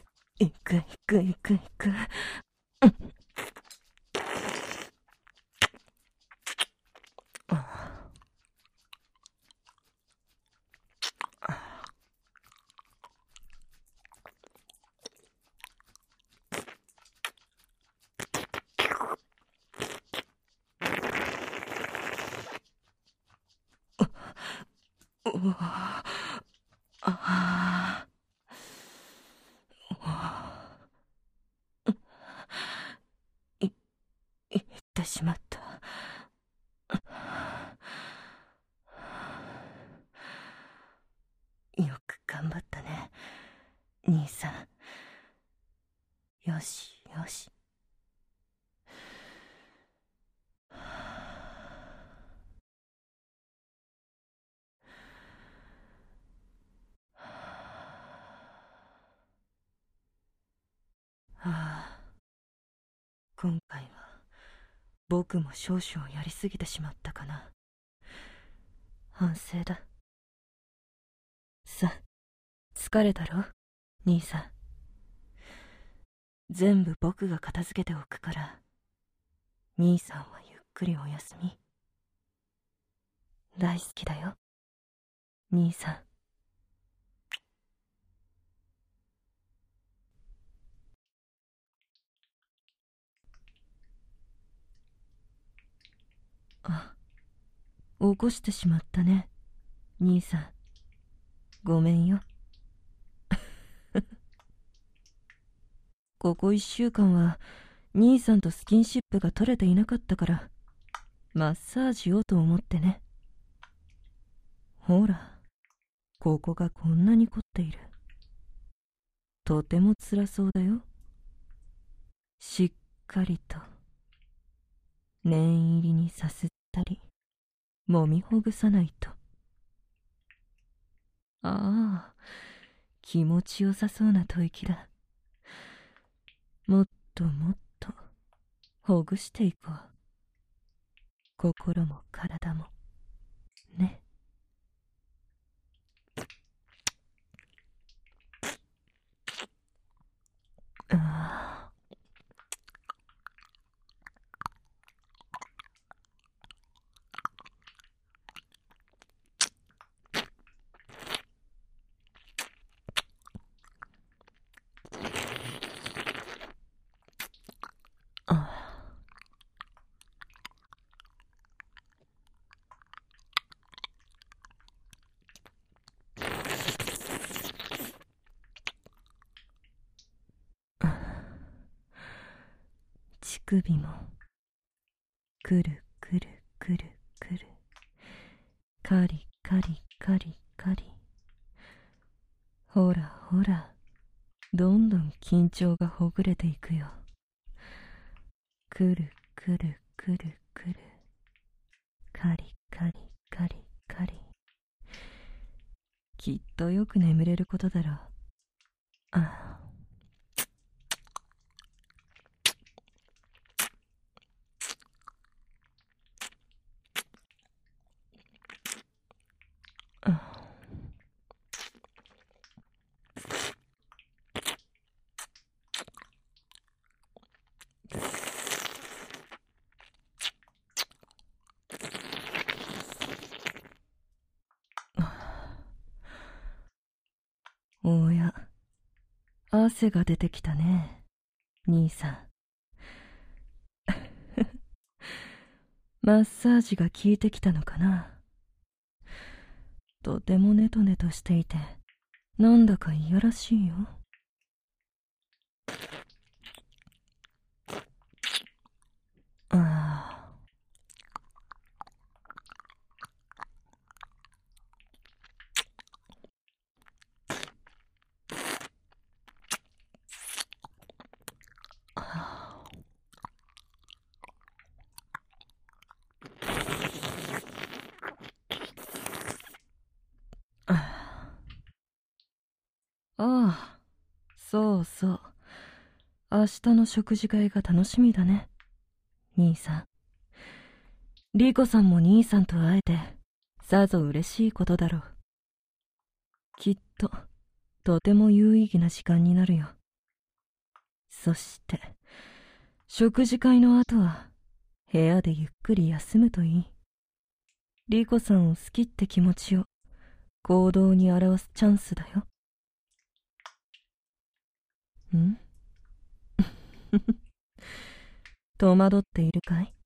行ってしまった。よく頑張ったね、兄さん。よし。今回は僕も少々やりすぎてしまったかな。反省だ。さ、疲れたろ、兄さん。全部僕が片付けておくから、兄さんはゆっくりお休み。大好きだよ、兄さん。起こしてしまったね、兄さん。ごめんよ。ここ1週間は兄さんとスキンシップが取れていなかったから、マッサージをと思ってね。ほら、ここがこんなに凝っている。とても辛そうだよ。しっかりと念入りにさすったり揉みほぐさないと。気持ちよさそうな吐息だ。もっとほぐしていこう。心も体もね。乳首もくるくるカリカリ。ほら、どんどん緊張がほぐれていくよ。くるくるカリカリ。きっとよく眠れることだろう。おや、汗が出てきたね、兄さん。マッサージが効いてきたのかな。とてもネトネトしていて、なんだかいやらしいよ。 ああ、そうそう。明日の食事会が楽しみだね、兄さん。リコさんも兄さんと会えて、さぞ嬉しいことだろう。きっと、とても有意義な時間になるよ。そして、食事会の後は、部屋でゆっくり休むといい。リコさんを好きって気持ちを、行動に表すチャンスだよ。ん戸惑っているかい？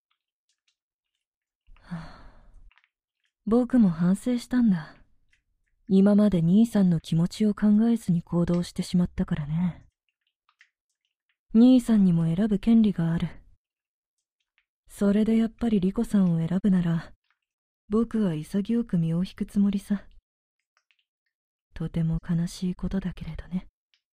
はあ、僕も反省したんだ。今まで兄さんの気持ちを考えずに行動してしまったからね。兄さんにも選ぶ権利がある。それでやっぱりリコさんを選ぶなら、僕は潔く身を引くつもりさ。とても悲しいことだけれどね。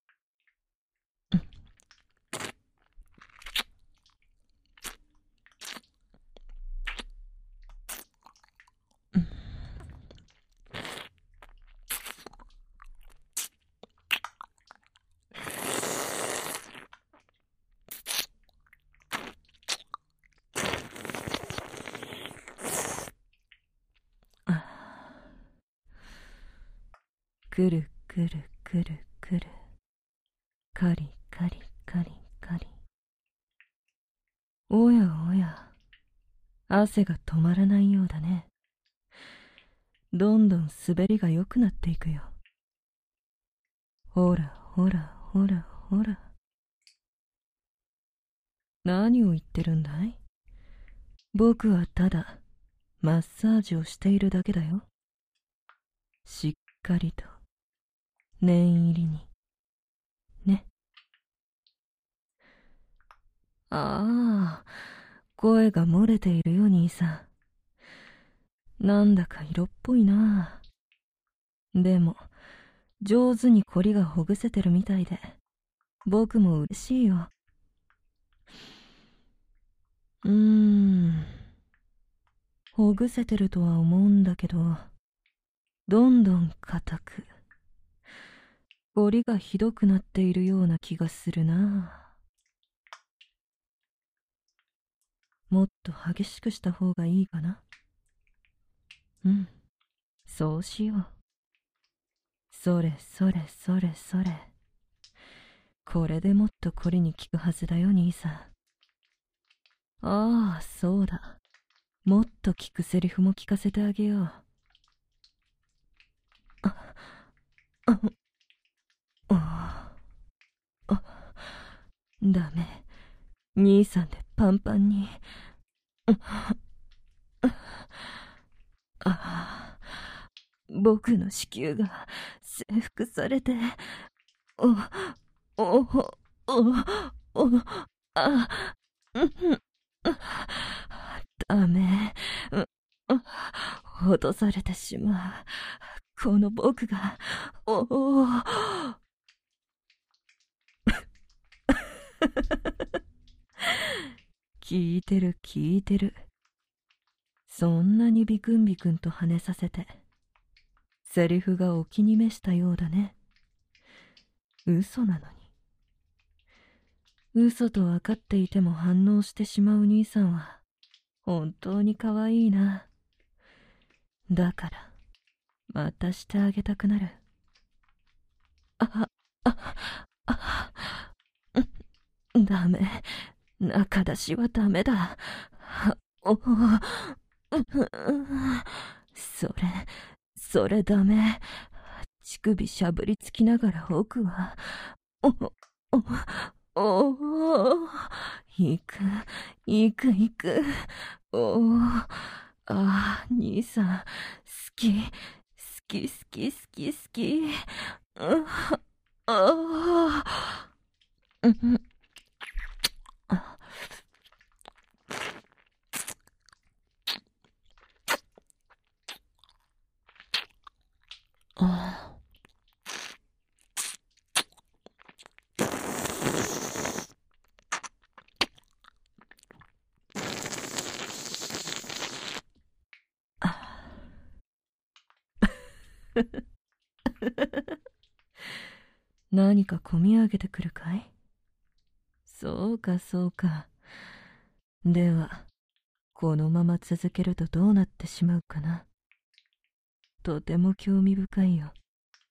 くるくるくるくる。カリカリカリカリ。おやおや、汗が止まらないようだね。どんどん滑りが良くなっていくよ。ほらほらほらほら。何を言ってるんだい？僕はただマッサージをしているだけだよ。しっかりと念入りにね。ああ、声が漏れているよ、兄さん。なんだか色っぽいな。でも上手に凝りがほぐせてるみたいで、僕も嬉しいよ。ほぐせてるとは思うんだけど、どんどん硬く、凝りがひどくなっているような気がするな。もっと激しくした方がいいかな。そうしよう。それそれそれそれ。これでもっと凝りに効くはずだよ、兄さん。ああ、そうだ。もっと効くセリフも聞かせてあげよう。ダメ。兄さんでパンパンに。僕の子宮が征服されて、お、お、お、お、あ、ダメ。脅されてしまう。この僕が、聞いてる聞いてる。そんなにビクンビクンと跳ねさせて、セリフがお気に召したようだね。嘘なのに。嘘と分かっていても反応してしまう兄さんは、本当に可愛いな。だから、またしてあげたくなる。ダメ。中出しはダメだ。それダメ。乳首しゃぶりつきながら奥は、行く。兄さん、好き。 何かこみ上げてくるかい？そうかそうか。では、このまま続けるとどうなってしまうかな。とても興味深いよ。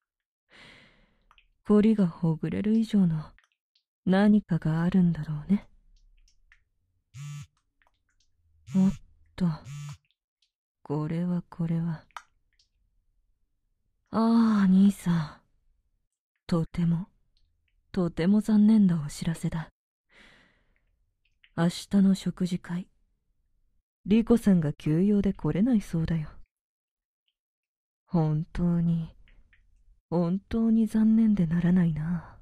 凝りがほぐれる以上の何かがあるんだろうね。おっと、これは。ああ、兄さん。とても残念なお知らせだ。明日の食事会、リコさんが休養で来れないそうだよ。本当に残念でならないな。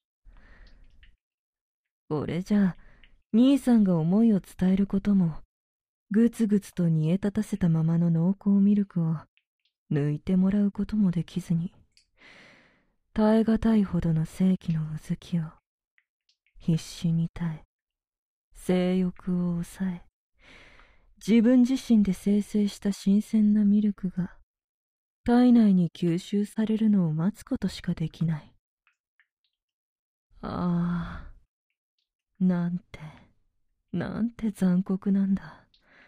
これじゃあ、兄さんが思いを伝えることも、ぐつぐつと煮え立たせたままの濃厚ミルクを抜いてもらうこともできずに、耐え難いほどの世紀のうずきを必死に耐え、性欲を抑え、自分自身で生成した新鮮なミルクが体内に吸収されるのを待つことしかできない。ああ、なんて残酷なんだ。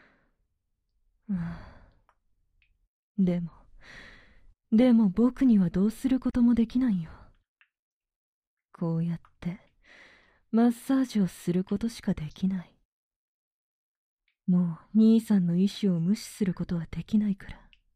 でも僕にはどうすることもできないよ。こうやってマッサージをすることしかできない。もう兄さんの意志を無視することはできないから。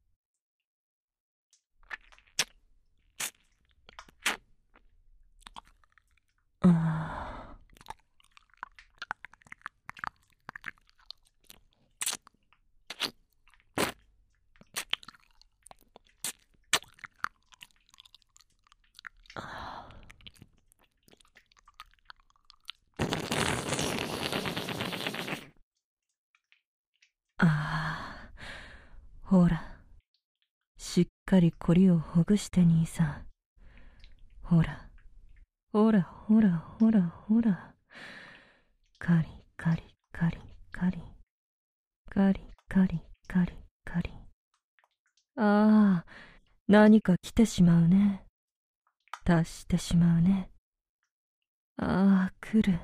ほら、しっかりコリをほぐして兄さん。ほら。カリカリカリカリカリカリカリカリ。ああ、何か来てしまうね。達してしまうね。ああ、来る。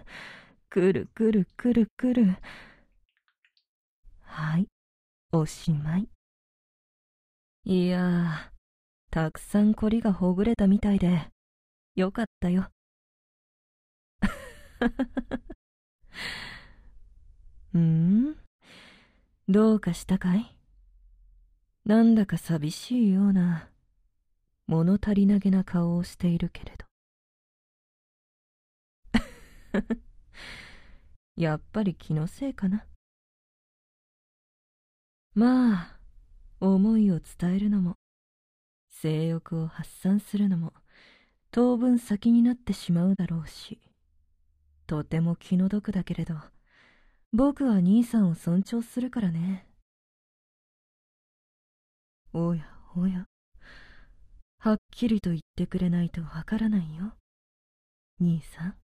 はい、おしまい。いやー、たくさんコリがほぐれたみたいで、よかったよ。どうかしたかい？なんだか寂しいような、物足りなげな顔をしているけれど。やっぱり気のせいかな。まあ、思いを伝えるのも、性欲を発散するのも、当分先になってしまうだろうし、とても気の毒だけれど、僕は兄さんを尊重するからね。おや、はっきりと言ってくれないとわからないよ、兄さん。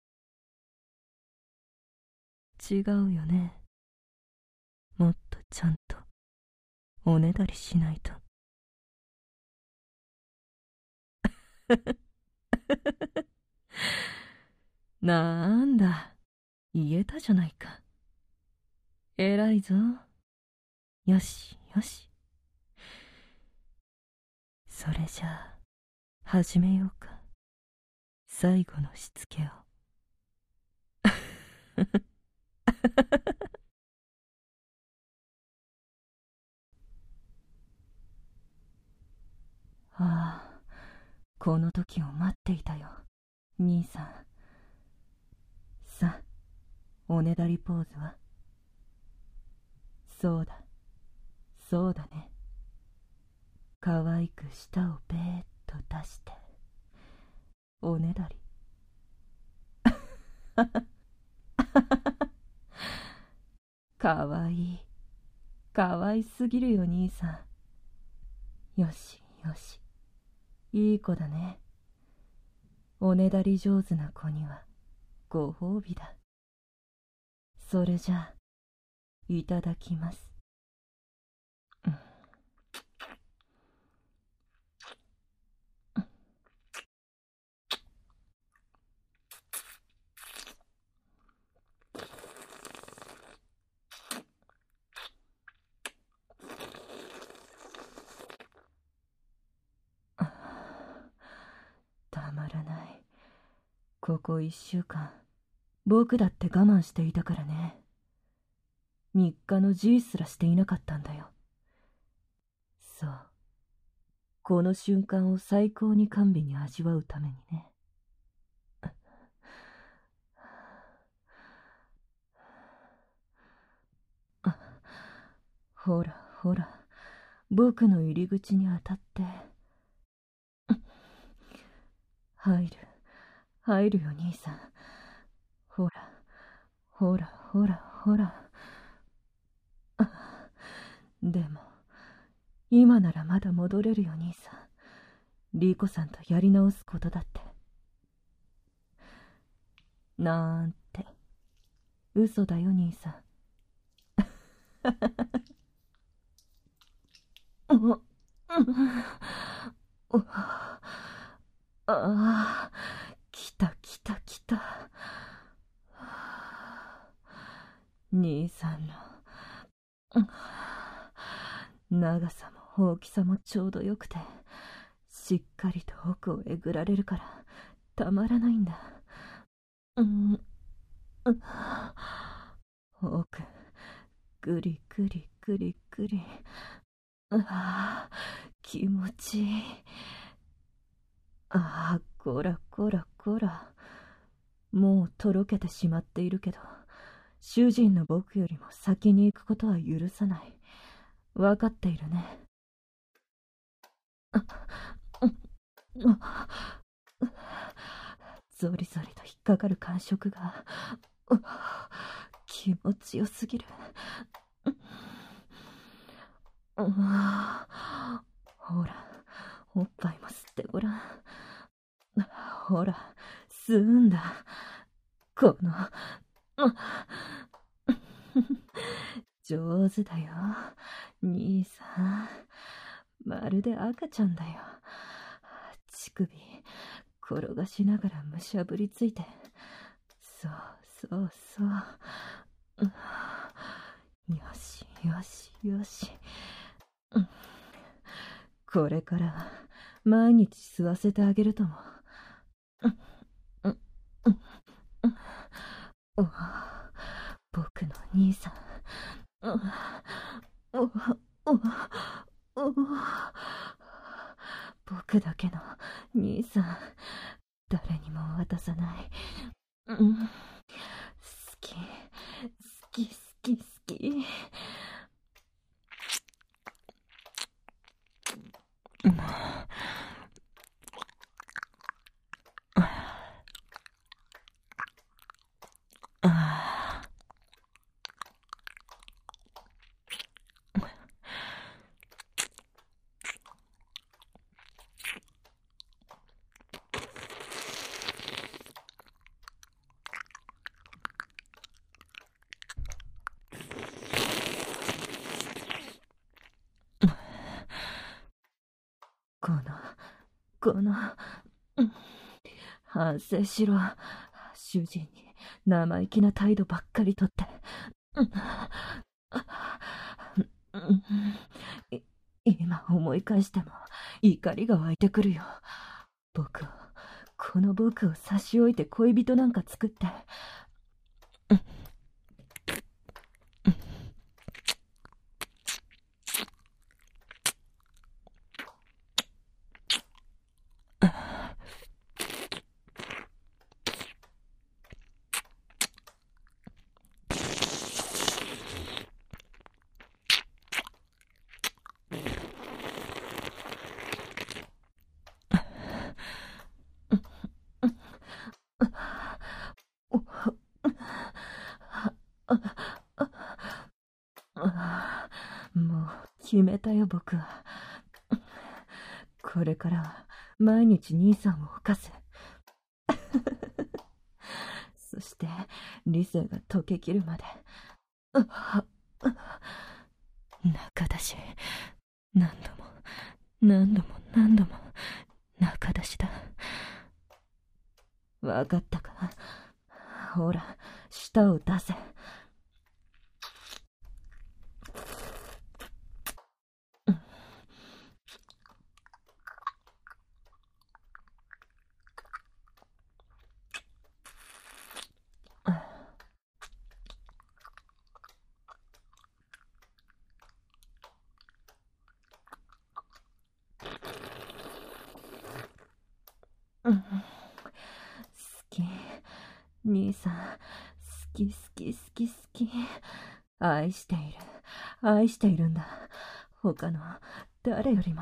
違うよね。もっとちゃんとおねだりしないと。なんだ、言えたじゃないか。偉いぞ。よし。それじゃあ、始めようか。最後のしつけを。ああ、この時を待っていたよ、兄さん。さあ、おねだりポーズは？そうだね。可愛く舌をべーっと出して、おねだり。かわいすぎるよ、兄さん。よし、いい子だね。おねだり上手な子にはご褒美だ。それじゃあ、いただきます。 まらない。ここ1週間、僕だって我慢していたからね。日課のGすらしていなかったんだよ。そう。この瞬間を最高に甘美に味わうためにね。ほらほら、僕の入り口に当たって。入るよ兄さん。ほら、ほらほらほら。でも、今ならまだ戻れるよ兄さん。リコさんとやり直すことだって。なんて、嘘だよ兄さん。ああ、来た来た来た。兄さんの長さも大きさもちょうどよくて、しっかりと奥をえぐられるからたまらないんだ。奥、ぐりぐりぐりぐり。ああ、気持ちいい。ああ、こらこらこら。もうとろけてしまっているけど、主人の僕よりも先に行くことは許さない。わかっているね。ゾリゾリと引っかかる感触が気持ちよすぎる。ほら、おっぱいも吸ってごらん。ほら、吸うんだ。この上手だよ、兄さん。まるで赤ちゃんだよ。乳首転がしながらむしゃぶりついて。そうそうそう。よしよしよし。これからは毎日吸わせてあげるとも。僕の兄さん。僕だけの兄さん、誰にも渡さない。好き、好き、好き、好き。この、反省しろ。主人に生意気な態度ばっかりとって。今思い返しても怒りが湧いてくるよ。この僕を差し置いて恋人なんか作って。もう決めたよ僕は。これからは毎日兄さんを犯す。そして理性が溶けきるまで。中出し。何度も何度も何度も中出しだ。わかったか？ほら、舌を出せ。 好き。兄さん、好き好き好き好き。愛している。愛しているんだ。他の誰よりも。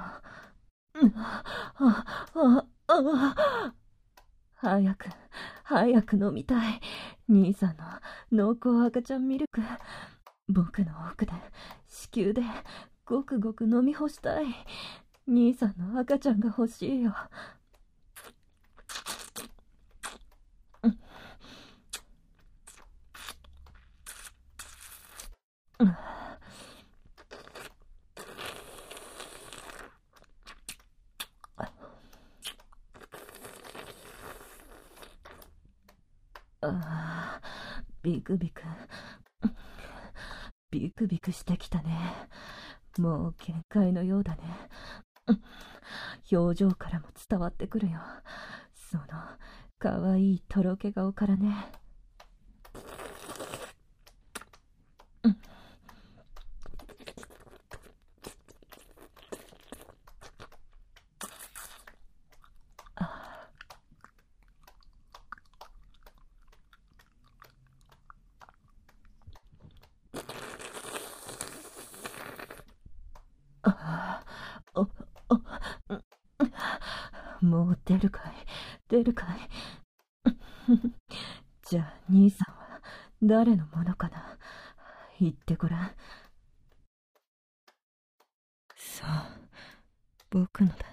早く、早く飲みたい。兄さんの濃厚赤ちゃんミルク。僕の奥で、子宮で、ごくごく飲み干したい。兄さんの赤ちゃんが欲しいよ。ビクビク。ビクビクしてきたね。もう限界のようだね。表情からも伝わってくるよ。その、かわいいとろけ顔からね。もう出るかい、出るかい。じゃあ兄さんは誰のものかな。言ってごらん。そう、僕のだ。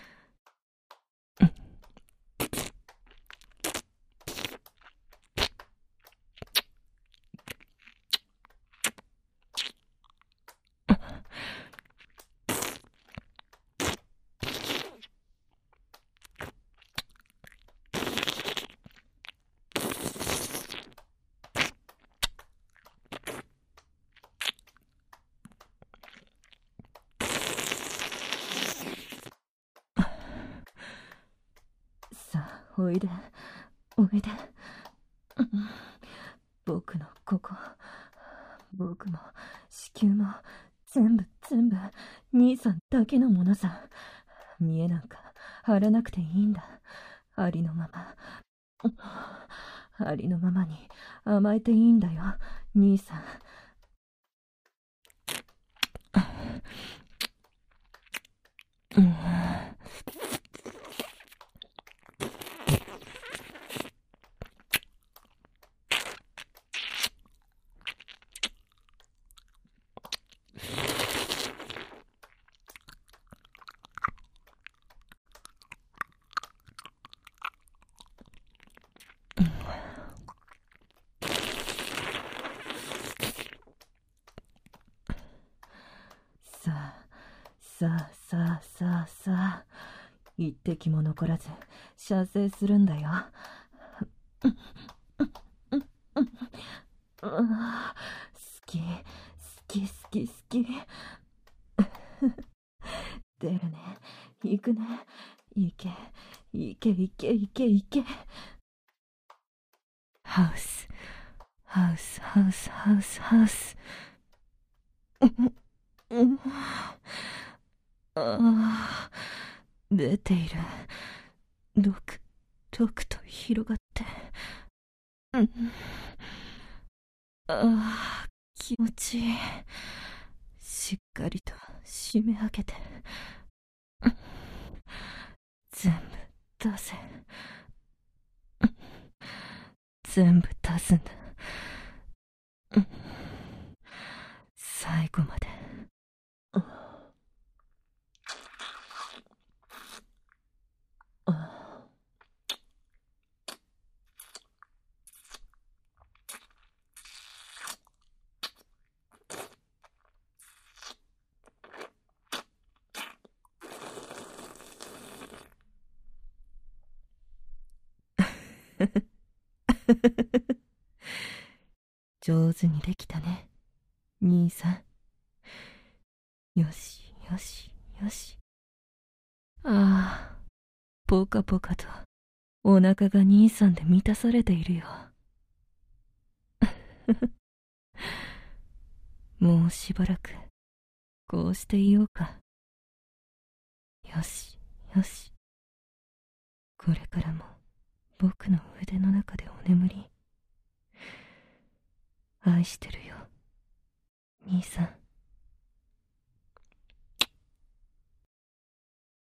さあ、おいで、おいで。僕のここ、僕も子宮も全部兄さんだけのものさ。見えなんか張らなくていいんだ。ありのまま、ありのままに甘えていいんだよ、兄さん。さあ、一滴も残らず射精するんだよ。好き。出るね。行くね。行け。ハウス。出ている。ドクと広がって。気持ちいい。しっかりと締め上げて。全部出せ。全部出すんだ。最後まで。上手にできたね、兄さん。よし。ああ、ポカポカとお腹が兄さんで満たされているよ。もうしばらくこうしていようか。よし。 これからも僕の腕の中でお眠り。愛してるよ、兄さん。